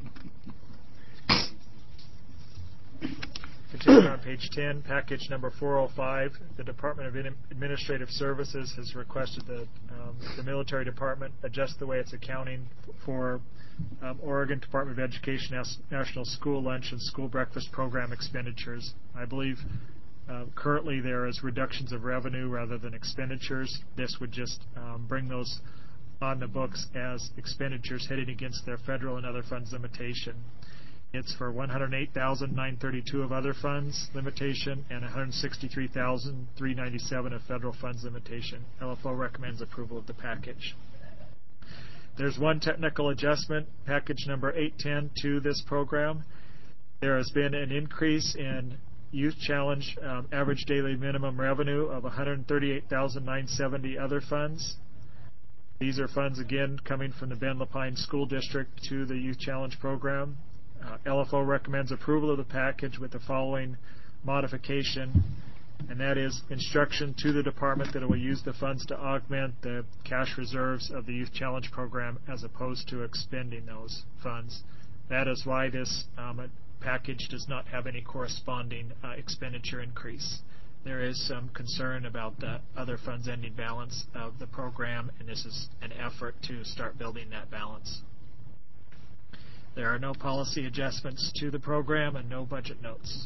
Continuing on page 10, package number 405, the Department of Administrative Services has requested that the military department adjust the way it's accounting for Oregon Department of Education National School Lunch and School Breakfast Program expenditures. I believe currently there is reductions of revenue rather than expenditures. This would just bring those on the books as expenditures heading against their federal and other funds limitation. It's for $108,932 of other funds limitation and $163,397 of federal funds limitation. LFO recommends approval of the package. There's one technical adjustment, package number 810, to this program. There has been an increase in Youth Challenge average daily minimum revenue of $138,970 other funds. These are funds, again, coming from the Ben Lapine School District to the Youth Challenge program. LFO recommends approval of the package with the following modification, and that is instruction to the department that it will use the funds to augment the cash reserves of the Youth Challenge program as opposed to expending those funds. That is why this package does not have any corresponding expenditure increase. There is some concern about the other funds ending balance of the program, and this is an effort to start building that balance. There are no policy adjustments to the program and no budget notes.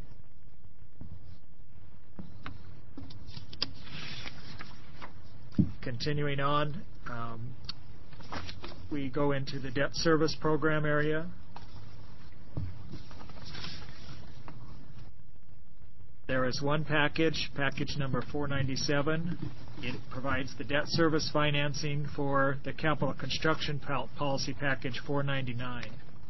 Continuing on, we go into the debt service program area. There is one package, package number 497. It provides the debt service financing for the capital construction policy package 499.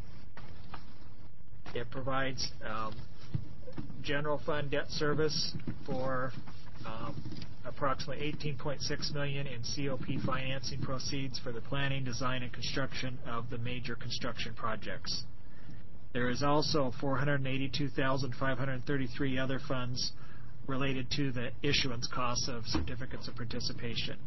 It provides general fund debt service for approximately $18.6 million in COP financing proceeds for the planning, design, and construction of the major construction projects. There is also $482,533 other funds related to the issuance costs of certificates of participation.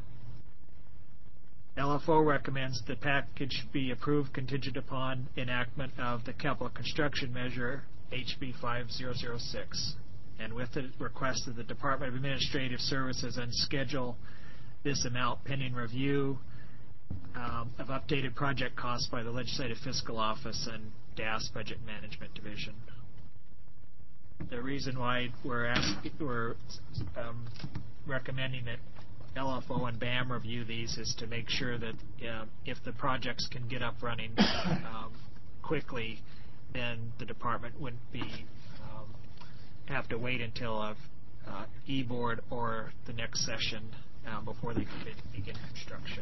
LFO recommends the package be approved contingent upon enactment of the capital construction measure HB 5006. And with the request of the Department of Administrative Services and schedule this amount pending review of updated project costs by the Legislative Fiscal Office and DAS Budget Management Division. The reason why we're recommending that LFO and BAM review these is to make sure that if the projects can get up running quickly, then the department wouldn't have to wait until E-board or the next session before they can begin construction.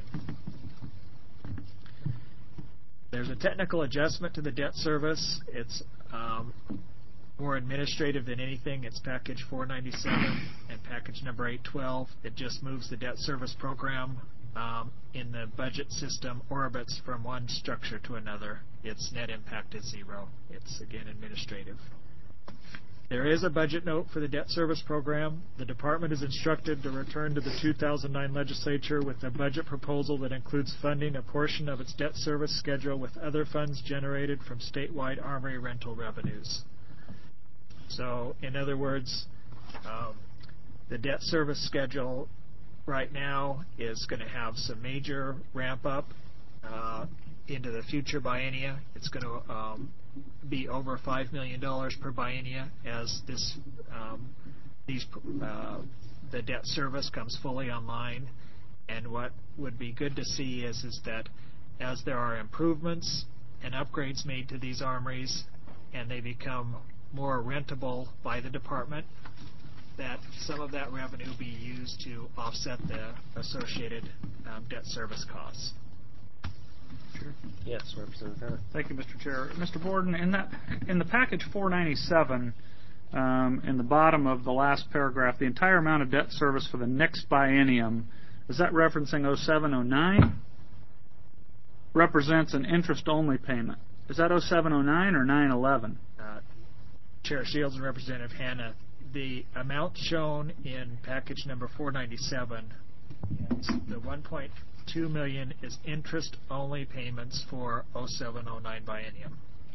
There's a technical adjustment to the debt service. It's more administrative than anything. It's package 497 and package number 812. It just moves the debt service program in the budget system orbits from one structure to another. Its net impact is zero. It's, again, administrative. There is a budget note for the debt service program. The department is instructed to return to the 2009 legislature with a budget proposal that includes funding a portion of its debt service schedule with other funds generated from statewide armory rental revenues. So, in other words, the debt service schedule right now is going to have some major ramp up into the future biennia. It's going to be over $5 million per biennia as the debt service comes fully online. And what would be good to see is that as there are improvements and upgrades made to these armories and they become more rentable by the department, that some of that revenue be used to offset the associated debt service costs. Sure. Yes, Representative Hanna. Thank you, Mr. Chair. Mr. Borden, in the package 497, in the bottom of the last paragraph, the entire amount of debt service for the next biennium, is that referencing 0709? Represents an interest-only payment. Is that 0709 or 911? Chair Shields and Representative Hanna, the amount shown in package number 497, the 1.2 million is interest-only payments for 0709 biennium.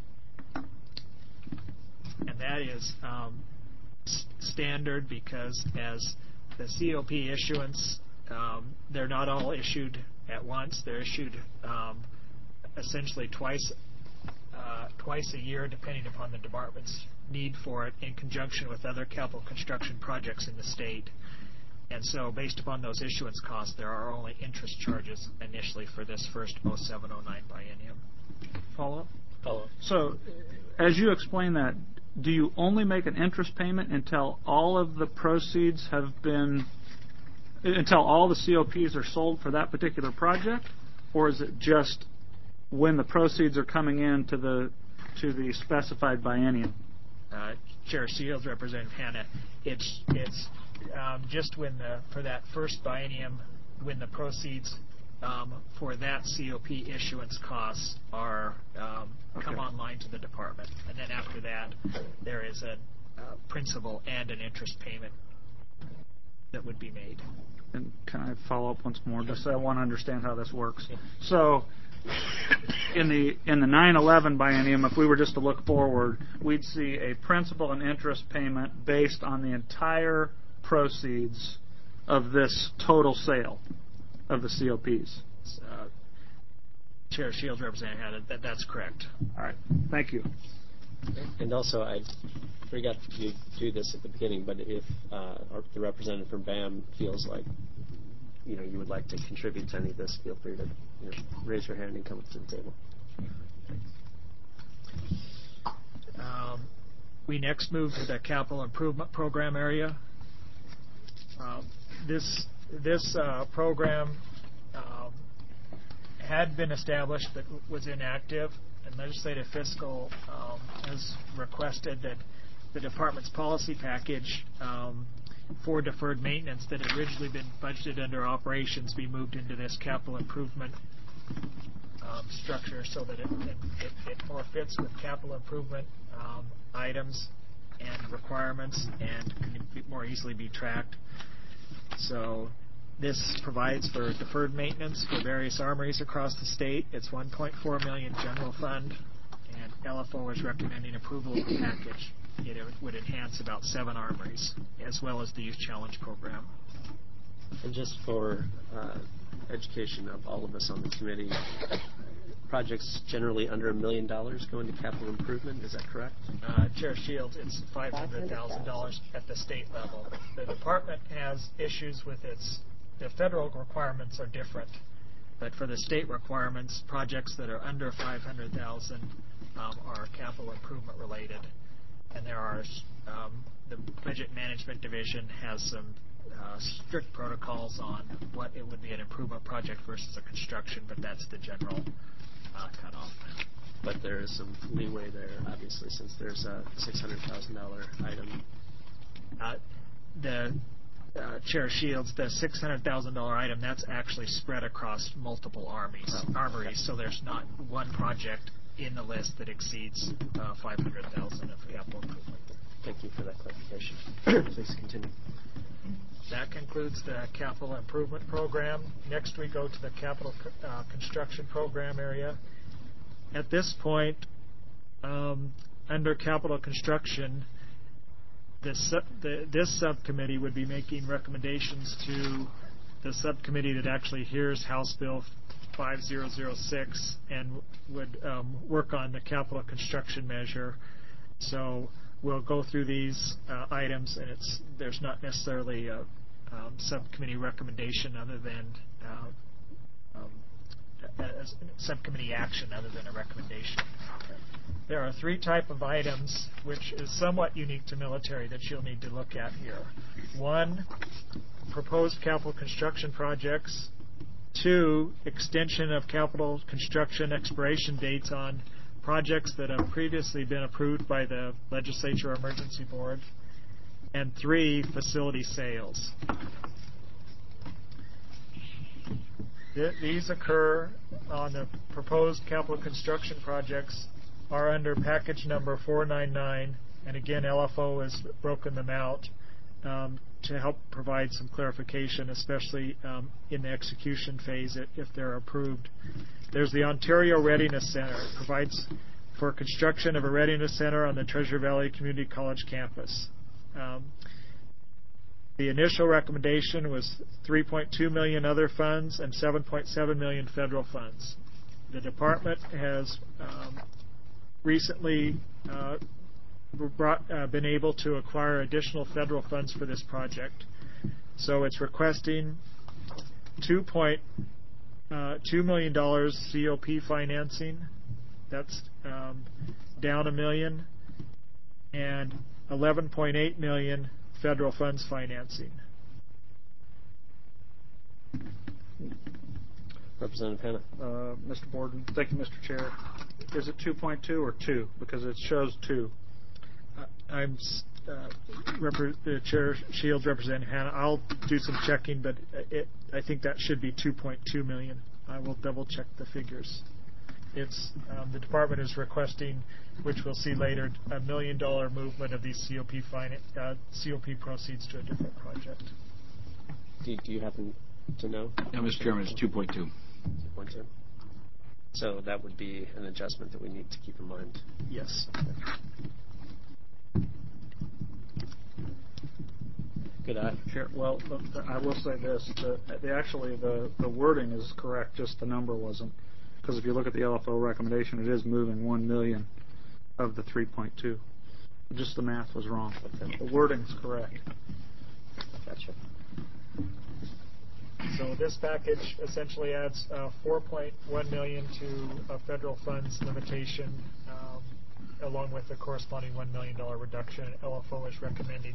And that is standard because as the COP issuance, they're not all issued at once. They're issued essentially twice a year, depending upon the department's need for it, in conjunction with other capital construction projects in the state. And so, based upon those issuance costs, there are only interest charges initially for this first 0709 biennium. Follow-up? Follow-up. So, as you explain that, do you only make an interest payment until all of the proceeds have been, until all the COPs are sold for that particular project, or is it just when the proceeds are coming in to the specified biennium? Chair Shields, Representative Hanna, it's just for that first biennium, when the proceeds for that COP issuance costs are come online to the department, and then after that, there is a principal and an interest payment that would be made. And can I follow up once more? Just so I want to understand how this works. So, in the 9/11 biennium, if we were just to look forward, we'd see a principal and interest payment based on the entire proceeds of this total sale of the COPs. Chair Shields, Representative Hanna, that's correct. All right. Thank you. And also, I forgot to do this at the beginning, but if the representative from BAM feels like you would like to contribute to any of this, feel free to raise your hand and come up to the table. We next move to the capital improvement program area. This program had been established but was inactive, and Legislative Fiscal has requested that the department's policy package for deferred maintenance that had originally been budgeted under operations be moved into this capital improvement structure so that it more fits with capital improvement items and requirements and can more easily be tracked. So this provides for deferred maintenance for various armories across the state. It's $1.4 million general fund, and LFO is recommending approval of the package. It would enhance about 7 armories, as well as the Youth Challenge program. And just for education of all of us on the committee, projects generally under $1 million go into capital improvement. Is that correct? Chair Shields, it's $500,000 at the state level. The department has issues with the federal requirements are different, but for the state requirements, projects that are under $500,000 are capital improvement related. And there are the Budget Management Division has some strict protocols on what it would be an improvement project versus a construction, but that's the general cutoff. But there is some leeway there, obviously, since there's a $600,000 item. Chair Shields, the $600,000 item, that's actually spread across multiple armories. So there's not one project in the list that exceeds $500,000 of capital improvement. Thank you for that clarification. Please continue. That concludes the capital improvement program. Next we go to the capital construction program area. At this point, under capital construction, this subcommittee would be making recommendations to the subcommittee that actually hears House Bill 5006 and would work on the capital construction measure. So we'll go through these items, and there's not necessarily a subcommittee recommendation other than subcommittee action other than a recommendation. There are three types of items, which is somewhat unique to military, that you'll need to look at here. One, proposed capital construction projects. Two, extension of capital construction expiration dates on projects that have previously been approved by the Legislature or Emergency Board. And three, facility sales. These occur on the proposed capital construction projects are under package number 499, and again, LFO has broken them out to help provide some clarification, especially in the execution phase if they're approved. There's the Ontario Readiness Center. It provides for construction of a readiness center on the Treasure Valley Community College campus. The initial recommendation was $3.2 million other funds and $7.7 million federal funds. The department has recently been able to acquire additional federal funds for this project. So it's requesting $2.2 million COP financing. That's down $1 million, and $11.8 million federal funds financing. Representative Hanna. Mr. Borden. Thank you, Mr. Chair. Is it 2.2 or 2? Because it shows 2. I'm Chair Shields, Representative Hanna. I'll do some checking, but I think that should be 2.2 million. I will double check the figures. It's the department is requesting, which we'll see later, $1 million movement of these COP proceeds to a different project. Do you happen to know? No, Mr. Chairman, it's 2.2. 2.2. So that would be an adjustment that we need to keep in mind. Yes. Good eye. Sure. Well, I will say this: the wording is correct, just the number wasn't. Because if you look at the LFO recommendation, it is moving $1 million of the 3.2. Just the math was wrong. Okay. The wording's correct. Gotcha. So this package essentially adds $4.1 million to a federal funds limitation, along with the corresponding $1 million reduction. LFO is recommending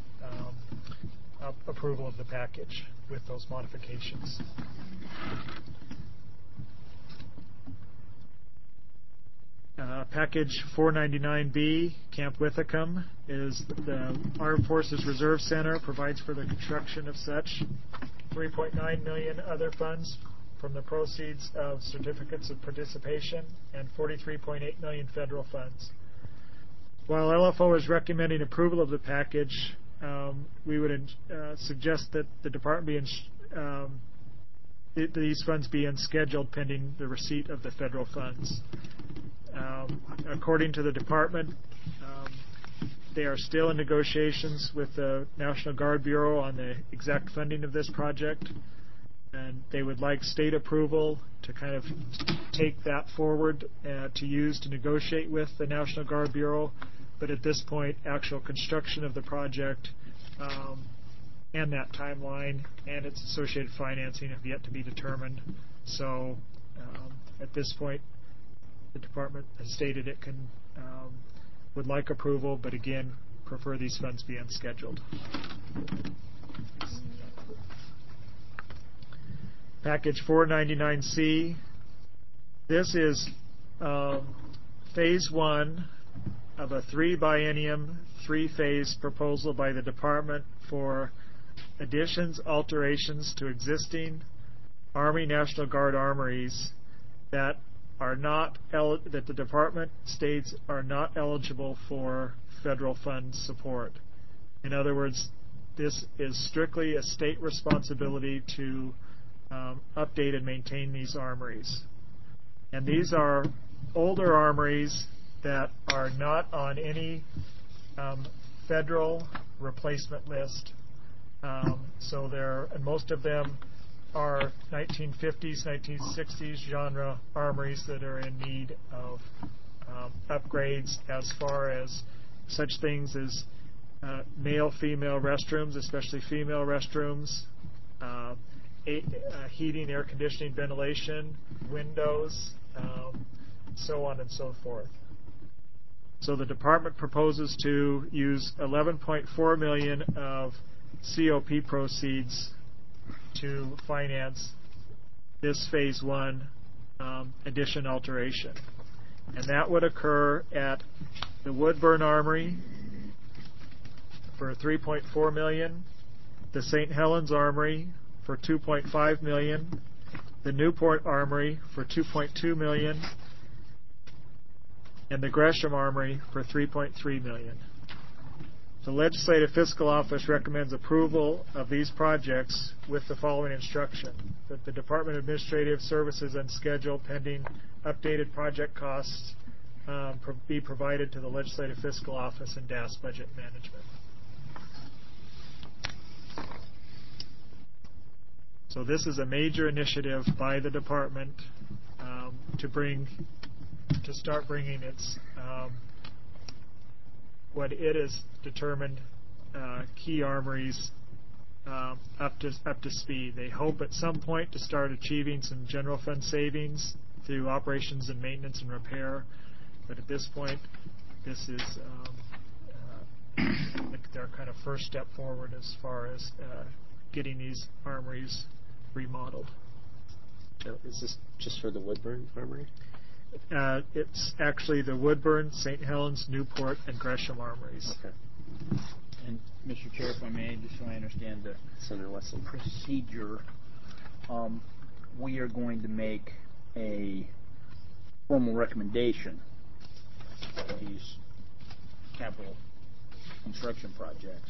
approval of the package with those modifications. Package 499B, Camp Withicum, is the Armed Forces Reserve Center, provides for the construction of such. $3.9 million other funds from the proceeds of certificates of participation, and $43.8 million federal funds. While LFO is recommending approval of the package, we would suggest that the department these funds be unscheduled pending the receipt of the federal funds. According to the department, They are still in negotiations with the National Guard Bureau on the exact funding of this project, and they would like state approval to kind of take that forward to use to negotiate with the National Guard Bureau. But at this point, actual construction of the project and that timeline and its associated financing have yet to be determined. So at this point, the department has stated it can would like approval, but again, prefer these funds be unscheduled. Package 499C. This is phase 1 of a 3-biennium, 3-phase proposal by the department for additions, alterations to existing Army National Guard armories that are not that the department states are not eligible for federal fund support. In other words, this is strictly a state responsibility to update and maintain these armories. And these are older armories that are not on any federal replacement list. So and most of them are 1950s, 1960s genre armories that are in need of upgrades as far as such things as male-female restrooms, especially female restrooms, heating, air conditioning, ventilation, windows, so on and so forth. So the department proposes to use $11.4 million of COP proceeds to finance this phase 1 addition alteration. And that would occur at the Woodburn Armory for $3.4 million, the St. Helens Armory for $2.5 million, the Newport Armory for $2.2 million, and the Gresham Armory for $3.3 million. The Legislative Fiscal Office recommends approval of these projects with the following instruction: that the Department of Administrative Services and schedule pending updated project costs be provided to the Legislative Fiscal Office and DAS Budget Management. So this is a major initiative by the department to start bringing its what it has determined key armories up to speed. They hope at some point to start achieving some general fund savings through operations and maintenance and repair, but at this point, this is their kind of first step forward as far as getting these armories remodeled. Is this just for the Woodburn Armory? It's actually the Woodburn, St. Helens, Newport, and Gresham armories. Okay. And Mr. Chair, if I may, just so I understand the Senator Wesson procedure, we are going to make a formal recommendation for these capital construction projects,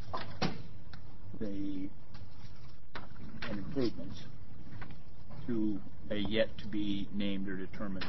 and improvements to a yet to be named or determined.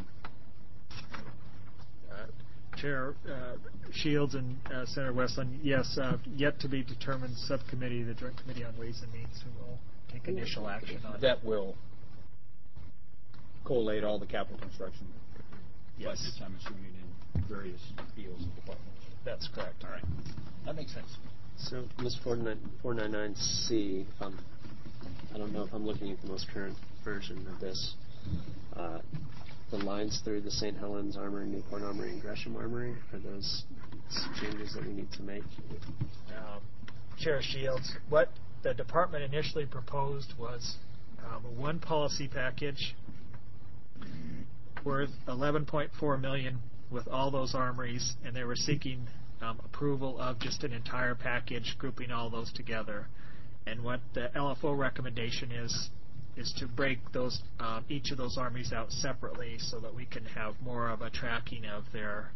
Chair Shields and Senator Westland, yes, yet to be determined subcommittee, the Joint Committee on Ways and Means, who will take initial action on that. Will collate all the capital construction budgets, I'm assuming, in various fields and departments. That's correct. All right. That makes sense. So, Ms. 499C, I don't know if I'm looking at the most current version of this. The lines through the St. Helens Armory, Newport Armory, and Gresham Armory, are those changes that we need to make? Chair Shields, what the department initially proposed was one policy package worth $11.4 million with all those armories, and they were seeking approval of just an entire package, grouping all those together. And what the LFO recommendation is to break those each of those armies out separately so that we can have more of a tracking of their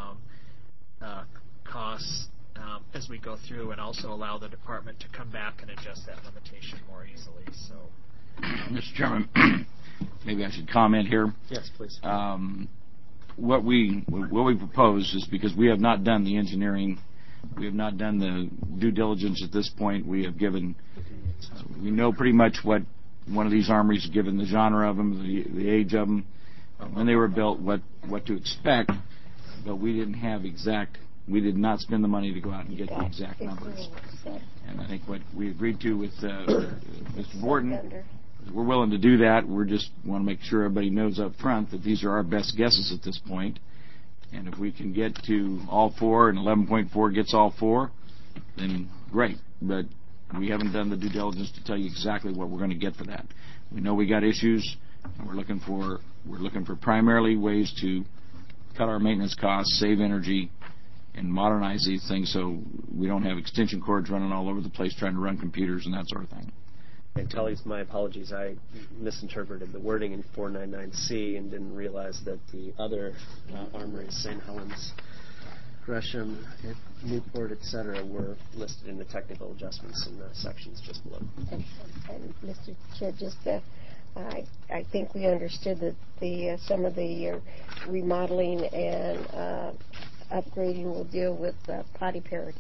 costs as we go through, and also allow the department to come back and adjust that limitation more easily. So, Mr. Chairman, maybe I should comment here. Yes, please. What we propose is, because we have not done the engineering We have not done the due diligence at this point. We have given, we know pretty much what one of these armories, given the genre of them, the age of them, when they were built, what to expect, but we didn't have exact, we did not spend the money to go out and get the exact numbers. And I think what we agreed to with Mr. Borden, we're willing to do that. We just want to make sure everybody knows up front that these are our best guesses at this point. And if we can get to all four and 11.4 gets all four, then great. But we haven't done the due diligence to tell you exactly what we're going to get for that. We know we got issues, and we're looking for primarily ways to cut our maintenance costs, save energy, and modernize these things so we don't have extension cords running all over the place trying to run computers and that sort of thing. And Tully's, my apologies. I misinterpreted the wording in 499C and didn't realize that the other armories, St. Helens, Gresham, Newport, etc., were listed in the technical adjustments in the sections just below. And Mr. Chair, just I think we understood that some of the remodeling and upgrading will deal with potty parity.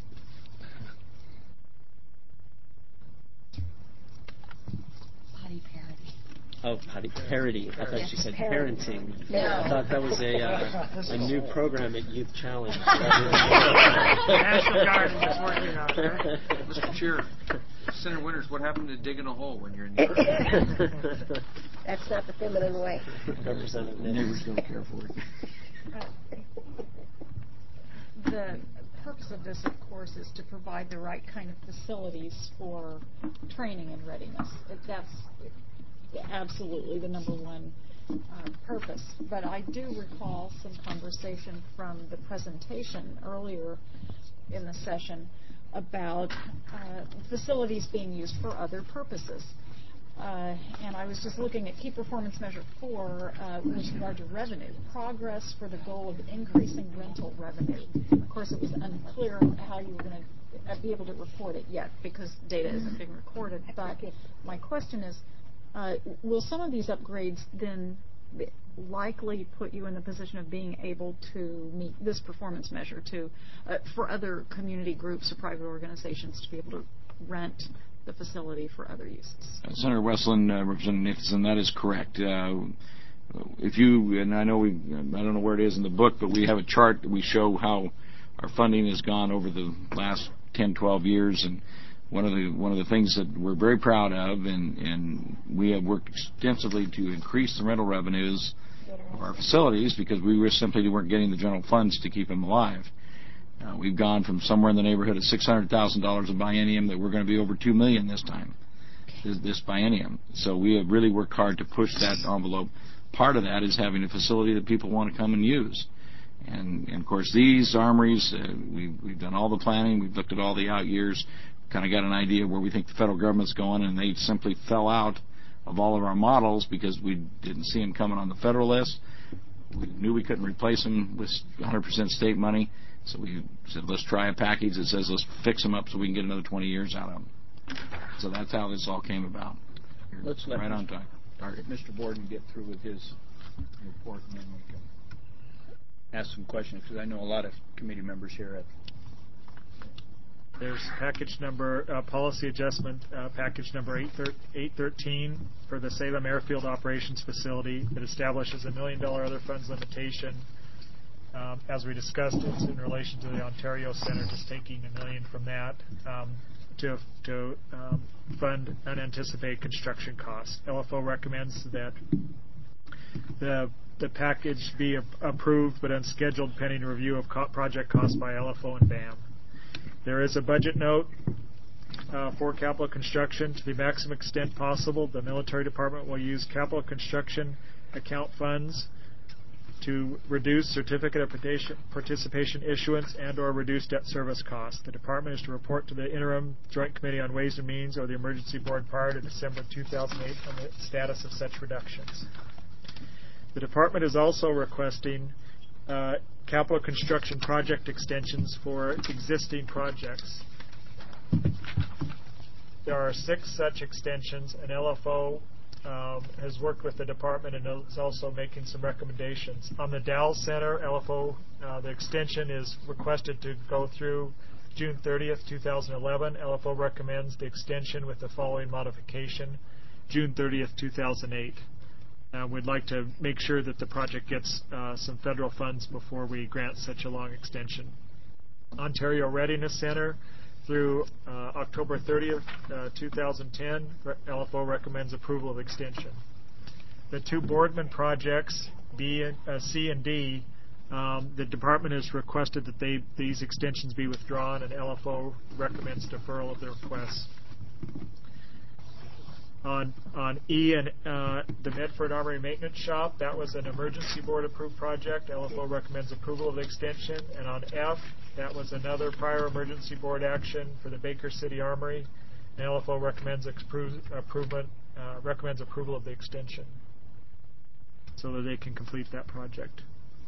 Oh, potty parity. I thought you said parenting. No. I thought that was a new program at Youth Challenge. National Guard is working on that. Mr. Chair, Senator Winters, what happened to digging a hole when you're in the That's not the feminine way. Representative Neighbors don't care for it. The purpose of this, of course, is to provide the right kind of facilities for training and readiness. That's absolutely the number one purpose. But I do recall some conversation from the presentation earlier in the session about facilities being used for other purposes. And I was just looking at Key Performance Measure 4 with regard to revenue, progress for the goal of increasing rental revenue. Of course, it was unclear how you were going to be able to report it yet because data isn't being recorded. But my question is, will some of these upgrades then likely put you in the position of being able to meet this performance measure for other community groups or private organizations to be able to rent the facility for other uses? Senator Westland, Representative Nathanson, that is correct. If you, and I know I don't know where it is in the book, but we have a chart that we show how our funding has gone over the last 10, 12 years, and one of the things that we're very proud of, and we have worked extensively to increase the rental revenues of our facilities because we simply weren't getting the general funds to keep them alive. We've gone from somewhere in the neighborhood of $600,000 a biennium that we're going to be over $2 million this time, this biennium. So we have really worked hard to push that envelope. Part of that is having a facility that people want to come and use. And of course, these armories, we've done all the planning. We've looked at all the out years, kind of got an idea of where we think the federal government's going, and they simply fell out of all of our models because we didn't see them coming on the federal list. We knew we couldn't replace them with 100% state money. So we said, let's try a package that says let's fix them up so we can get another 20 years out of them. So that's how this all came about. Let's let right on time. Target Mr. Borden get through with his report, and then we can ask some questions, because I know a lot of committee members here at There's package number, policy adjustment, package number 813 for the Salem Airfield Operations Facility. It establishes a $1 million other funds limitation. As we discussed, it's in relation to the Ontario Center, just taking $1 million from that to fund unanticipated construction costs. LFO recommends that the package be approved but unscheduled pending review of project costs by LFO and BAM. There is a budget note for capital construction. To the maximum extent possible, the military department will use capital construction account funds to reduce certificate of participation issuance and or reduce debt service costs. The department is to report to the interim Joint Committee on Ways and Means or the Emergency Board prior to December 2008 on the status of such reductions. The department is also requesting capital construction project extensions for existing projects. There are 6 such extensions, and LFO has worked with the department and is also making some recommendations. On the Dowell Center, LFO, the extension is requested to go through June 30th, 2011. LFO recommends the extension with the following modification: June 30th, 2008. We'd like to make sure that the project gets some federal funds before we grant such a long extension. Ontario Readiness Center through October 30th, 2010. LFO recommends approval of extension. The two Boardman projects, C and D, the department has requested that these extensions be withdrawn, and LFO recommends deferral of the requests. On E and the Medford Armory Maintenance Shop, that was an emergency board approved project. LFO recommends approval of the extension. And on F, that was another prior emergency board action for the Baker City Armory. And LFO recommends approval of the extension so that they can complete that project.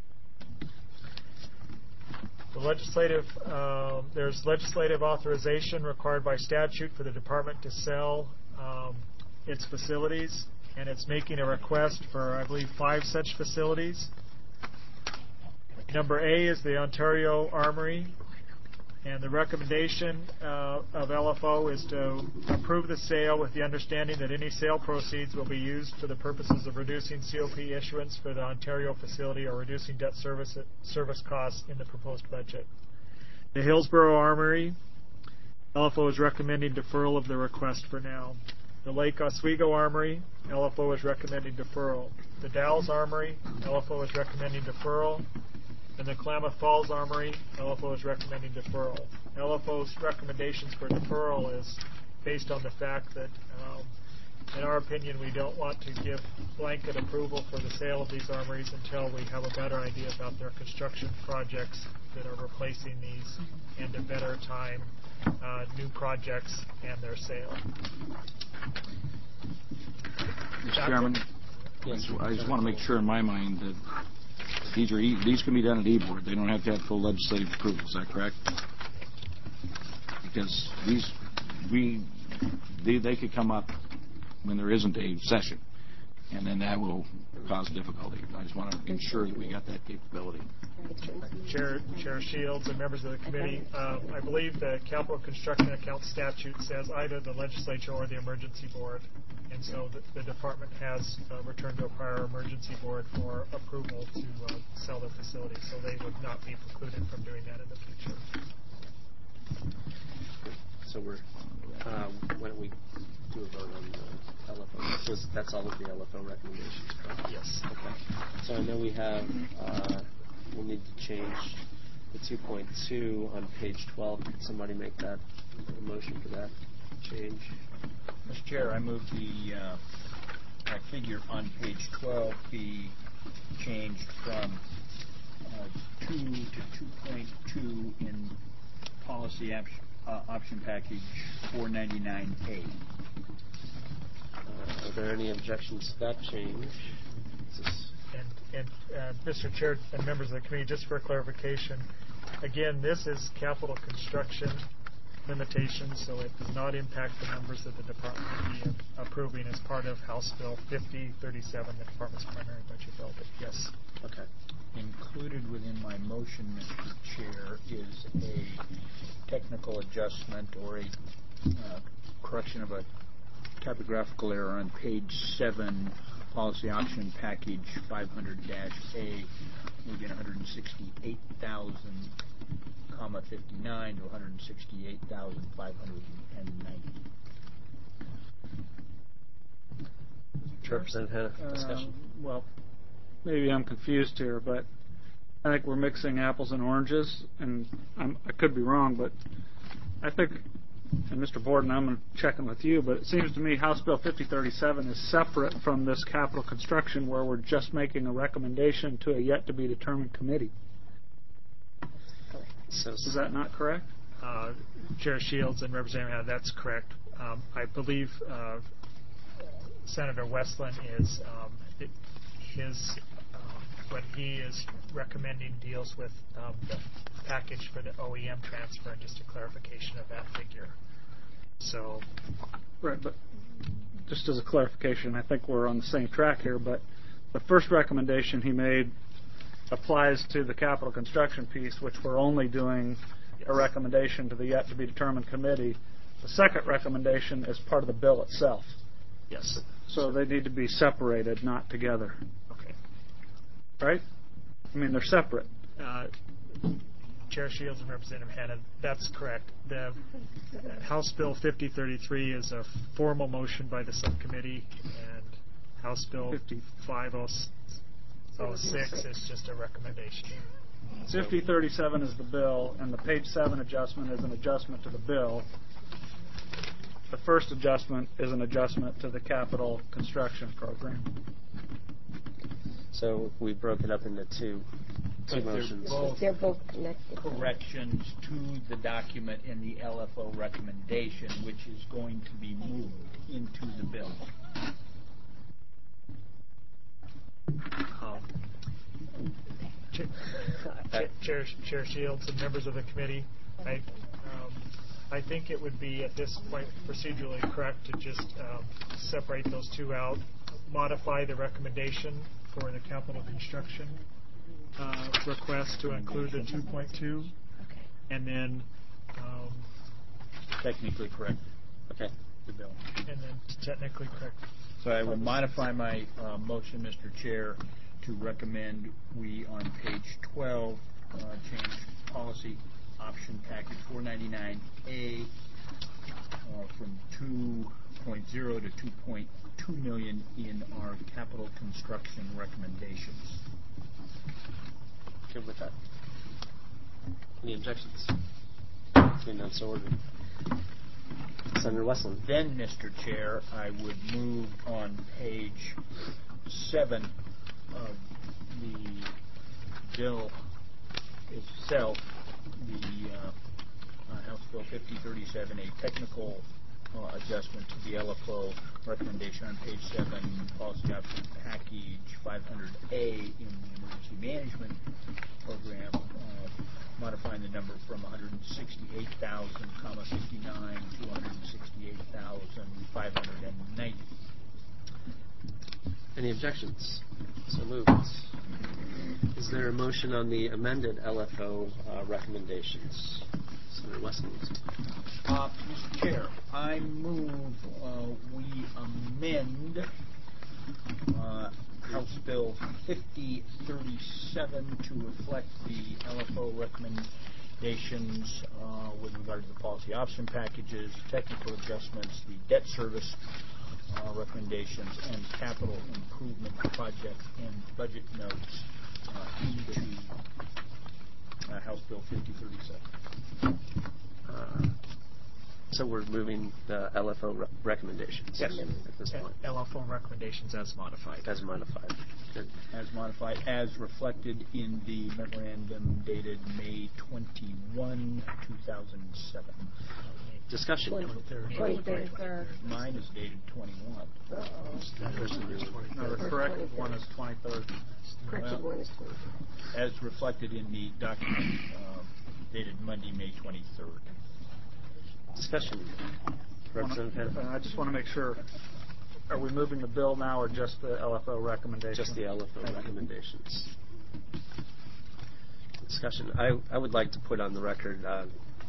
There's legislative authorization required by statute for the department to sell its facilities, and it's making a request for, I believe, 5 such facilities. Number A is the Ontario Armory, and the recommendation of LFO is to approve the sale with the understanding that any sale proceeds will be used for the purposes of reducing COP issuance for the Ontario facility or reducing debt service costs in the proposed budget. The Hillsborough Armory, LFO is recommending deferral of the request for now. The Lake Oswego Armory, LFO is recommending deferral. The Dalles Armory, LFO is recommending deferral. And the Klamath Falls Armory, LFO is recommending deferral. LFO's recommendations for deferral is based on the fact that, in our opinion, we don't want to give blanket approval for the sale of these armories until we have a better idea about their construction projects that are replacing these, and a better time new projects and their sale. Mr. Chairman, I just want to make sure in my mind that these can be done at E-Board. They don't have to have full legislative approval. Is that correct? Because they could come up when there isn't a session, and then that will cause difficulty. I just want to ensure that we got that capability. Chair Shields and members of the committee, I believe the capital construction account statute says either the legislature or the emergency board, and so the department has returned to a prior emergency board for approval to sell their facility, so they would not be precluded from doing that in the future. So why don't we do a vote on the LFO? That's all of the LFO recommendations, correct? Yes. Okay. So I know we'll need to change the 2.2 on page 12. Could somebody make that a motion for that change? Mr. Chair, I move the figure on page 12 be changed from 2 to 2.2 in policy option package 499A. Are there any objections to that change? And Mr. Chair and members of the committee, just for clarification, again, this is capital construction limitations, so it does not impact the numbers that the department will be approving as part of House Bill 5037, the department's primary budget bill. But yes. Okay. Included within my motion, Mr. Chair, is a technical adjustment or a correction of a typographical error on page 7, policy option package 500-A, moving 168,000, 59 to 168,590. Representative Hanna, discussion. Well, maybe I'm confused here, but I think we're mixing apples and oranges, and I could be wrong, but I think, and Mr. Borden, I'm checking with you, but it seems to me House Bill 5037 is separate from this capital construction where we're just making a recommendation to a yet-to-be-determined committee. So, is that not correct? Chair Shields and Representative Hanna, that's correct. I believe Senator Westland is what he is recommending deals with the package for the OEM transfer, and just a clarification of that figure. So, right, but just as a clarification, I think we're on the same track here, but the first recommendation he made applies to the capital construction piece, which we're only doing a recommendation to the yet to be determined committee. The second recommendation is part of the bill itself. Yes. So they need to be separated, not together. Okay. Right? I mean, they're separate. Chair Shields and Representative Hanna, that's correct. The House Bill 5033 is a formal motion by the subcommittee, and House Bill 5506 is just a recommendation. 5037 is the bill, and the page 7 adjustment is an adjustment to the bill. The first adjustment is an adjustment to the capital construction program. So we broke it up into two motions. They're both connected. Corrections to the document in the LFO recommendation, which is going to be moved into the bill. Chair Shields and members of the committee, I think it would be at this point procedurally correct to just separate those two out, modify the recommendation for the capital construction request to include the 2.2, and then Technically correct. Okay. The bill. And then technically correct. So I will modify my motion, Mr. Chair, to recommend we, on page 12, change policy option package 499A from 2.0 to 2.2 million in our capital construction recommendations. Good with that. Any objections? Seeing none, so ordered. Senator Westland. Then, Mr. Chair, I would move on page 7 of the bill itself, the House Bill 5037, a technical adjustment to the LFO recommendation on page 7, policy option package 500A in the emergency management program, modifying the number from 168,000, 69 to 168,590. Any objections? So moved. Is there a motion on the amended LFO recommendations? Senator Westland. Mr. Chair, I move we amend House Bill 5037 to reflect the LFO recommendations with regard to the policy option packages, technical adjustments, the debt service recommendations, and capital improvement project and budget notes into House Bill 5037. So we're moving the LFO recommendations. Yes. At this point. LFO recommendations as modified. As modified. Good. As modified, as reflected in the memorandum dated May 21, 2007. Discussion. 23rd. Mine is dated 21. No, the corrected one is 23rd. Corrected one is 23rd. As reflected in the document dated Monday, May 23rd. Discussion. Representative Hanna. I just want to make sure, are we moving the bill now or just the LFO recommendation? Just the LFO recommendations. Discussion. I would like to put on the record that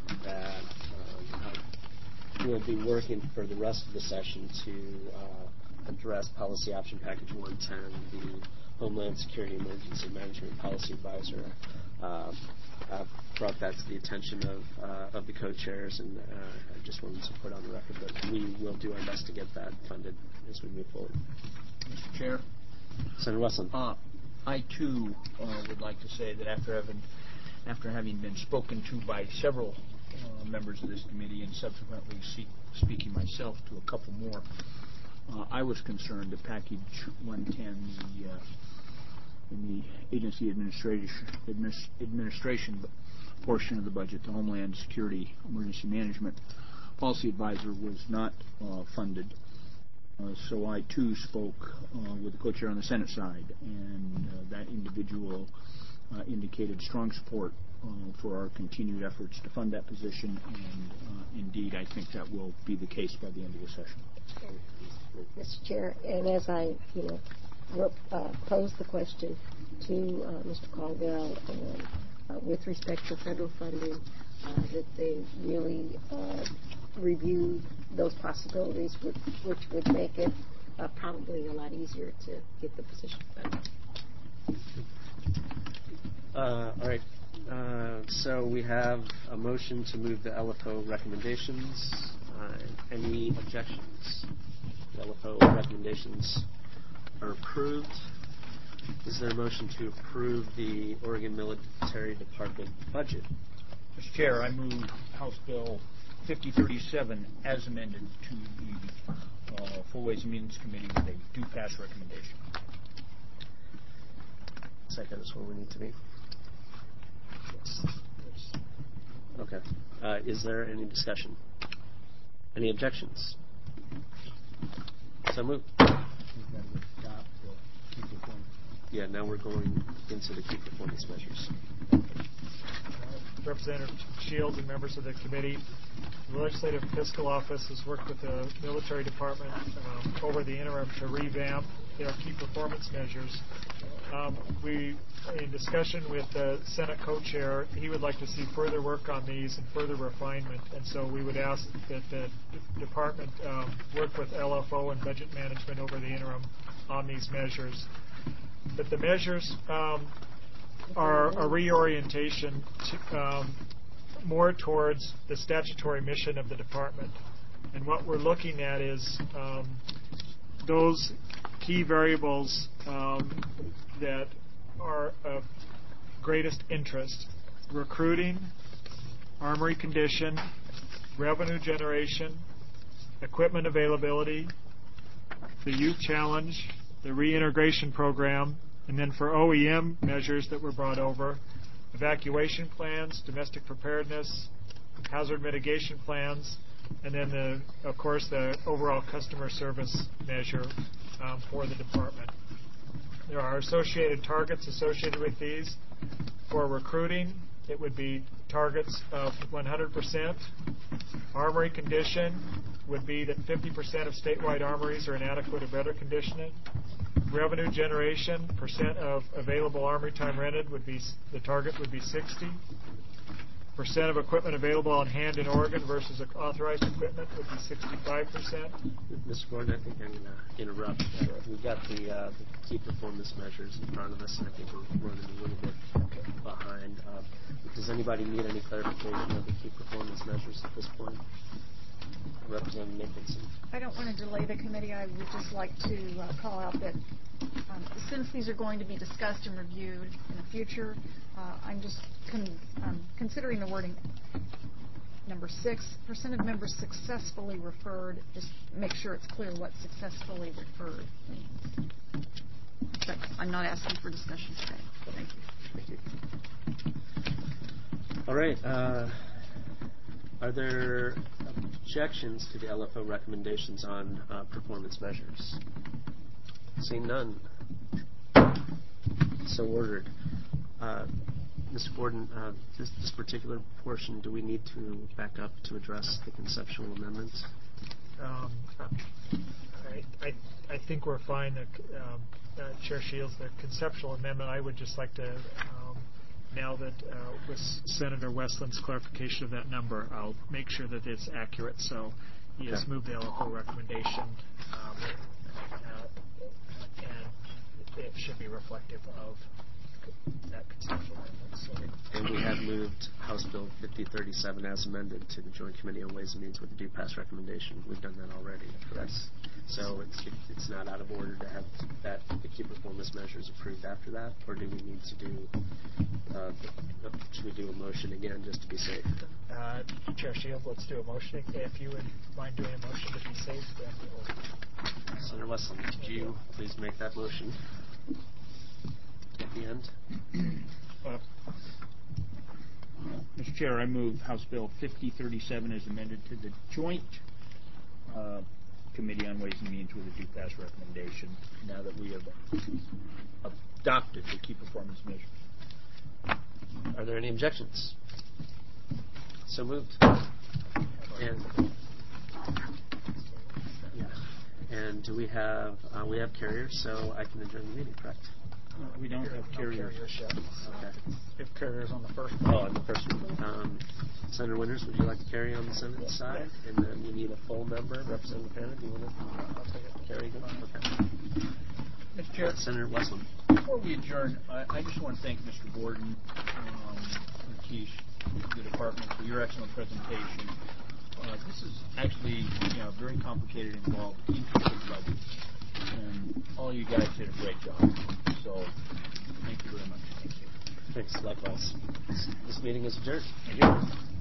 we'll be working for the rest of the session to address Policy Option Package 110, the Homeland Security Emergency Management Policy Advisor. I've brought that to the attention of the co-chairs, and I just wanted to put on the record that we will do our best to get that funded as we move forward. Mr. Chair. Senator Westland. I, too, would like to say that after having been spoken to by several members of this committee and subsequently speaking myself to a couple more, I was concerned that Package 110, in the agency administration portion of the budget, the Homeland Security Emergency Management Policy Advisor was not funded. So I, too, spoke with the co-chair on the Senate side, and that individual indicated strong support for our continued efforts to fund that position, and indeed, I think that will be the case by the end of the session. Mr. Chair, and as I, posed the question to Mr. Caldwell with respect to federal funding, that they really review those possibilities, which would make it probably a lot easier to get the position done. All right. So we have a motion to move the LFO recommendations. Any objections? The LFO recommendations are approved. Is there a motion to approve the Oregon Military Department budget? Mr. Chair, I move House Bill 5037 as amended to the Full Ways and Means Committee with a due pass recommendation. Second is where we need to be. Yes. Okay. Is there any discussion? Any objections? So moved. Yeah, now we're going into the key performance measures. Representative Shields and members of the committee, the Legislative Fiscal Office has worked with the Military Department over the interim to revamp their key performance measures. In discussion with the Senate co-chair, he would like to see further work on these and further refinement, and so we would ask that the department work with LFO and budget management over the interim on these measures. But the measures are a reorientation to, more towards the statutory mission of the department. And what we're looking at is those key variables that are of greatest interest: recruiting, armory condition, revenue generation, equipment availability, the youth challenge, the reintegration program, and then for OEM measures that were brought over, evacuation plans, domestic preparedness, hazard mitigation plans, and then, of course, the overall customer service measure for the department. There are associated targets associated with these. For recruiting, it would be targets of 100%. Armory condition would be that 50% of statewide armories are in adequate or better condition. Revenue generation, percent of available armory time rented, would be the target would be 60%. Percent of equipment available on hand in Oregon versus authorized equipment would be 65%. Mr. Gordon, I think I'm going to interrupt. We've got the key performance measures in front of us, and I think we're running a little bit behind. Does anybody need any clarification of the key performance measures at this point? Representative Nicholson. I don't want to delay the committee. I would just like to call out that since these are going to be discussed and reviewed in the future, I'm just considering the wording number 6. Percent of members successfully referred. Just make sure it's clear what successfully referred means. But I'm not asking for discussion today. Thank you. Thank you. All right. Are there objections to the LFO recommendations on performance measures? Seeing none. So ordered. Mr. Gordon, this particular portion, do we need to back up to address the conceptual amendments? I think we're fine. Chair Shields, the conceptual amendment, I would just like to, now that with Senator Westland's clarification of that number, I'll make sure that it's accurate. So he has moved the LFO recommendation, and it should be reflective of that conceptual amendment. So. And we have moved House Bill 5037 as amended to the Joint Committee on Ways and Means with a due pass recommendation. We've done that already. Correct. So it's not out of order to have that the key performance measures approved after that, or do we need to do? Should we do a motion again just to be safe? Chair Shields, let's do a motion. If you would mind doing a motion to be safe, then we'll. Senator Westland, could you please make that motion at the end? Mr. Chair, I move House Bill 5037 as amended to the Joint Committee on Ways and Means with a due pass recommendation, now that we have adopted the key performance measures. Are there any objections? So moved. And do we have carriers, so I can adjourn the meeting, correct? We don't have carriers. Okay. If carrier's on the first Oh, one. on the first one. Senator Winters, would you like to carry on the Senate side? And then we need a full member. Representative Hanna, do you want to carry? Okay. Mr. Chair, Senator Westland. before we adjourn, I just want to thank Mr. Gordon, Keish, the department for your excellent presentation. This is actually a very complicated, involved, intricate budget, and all you guys did a great job. So, thank you very much. Thanks. Likewise. This meeting is adjourned. Thank you.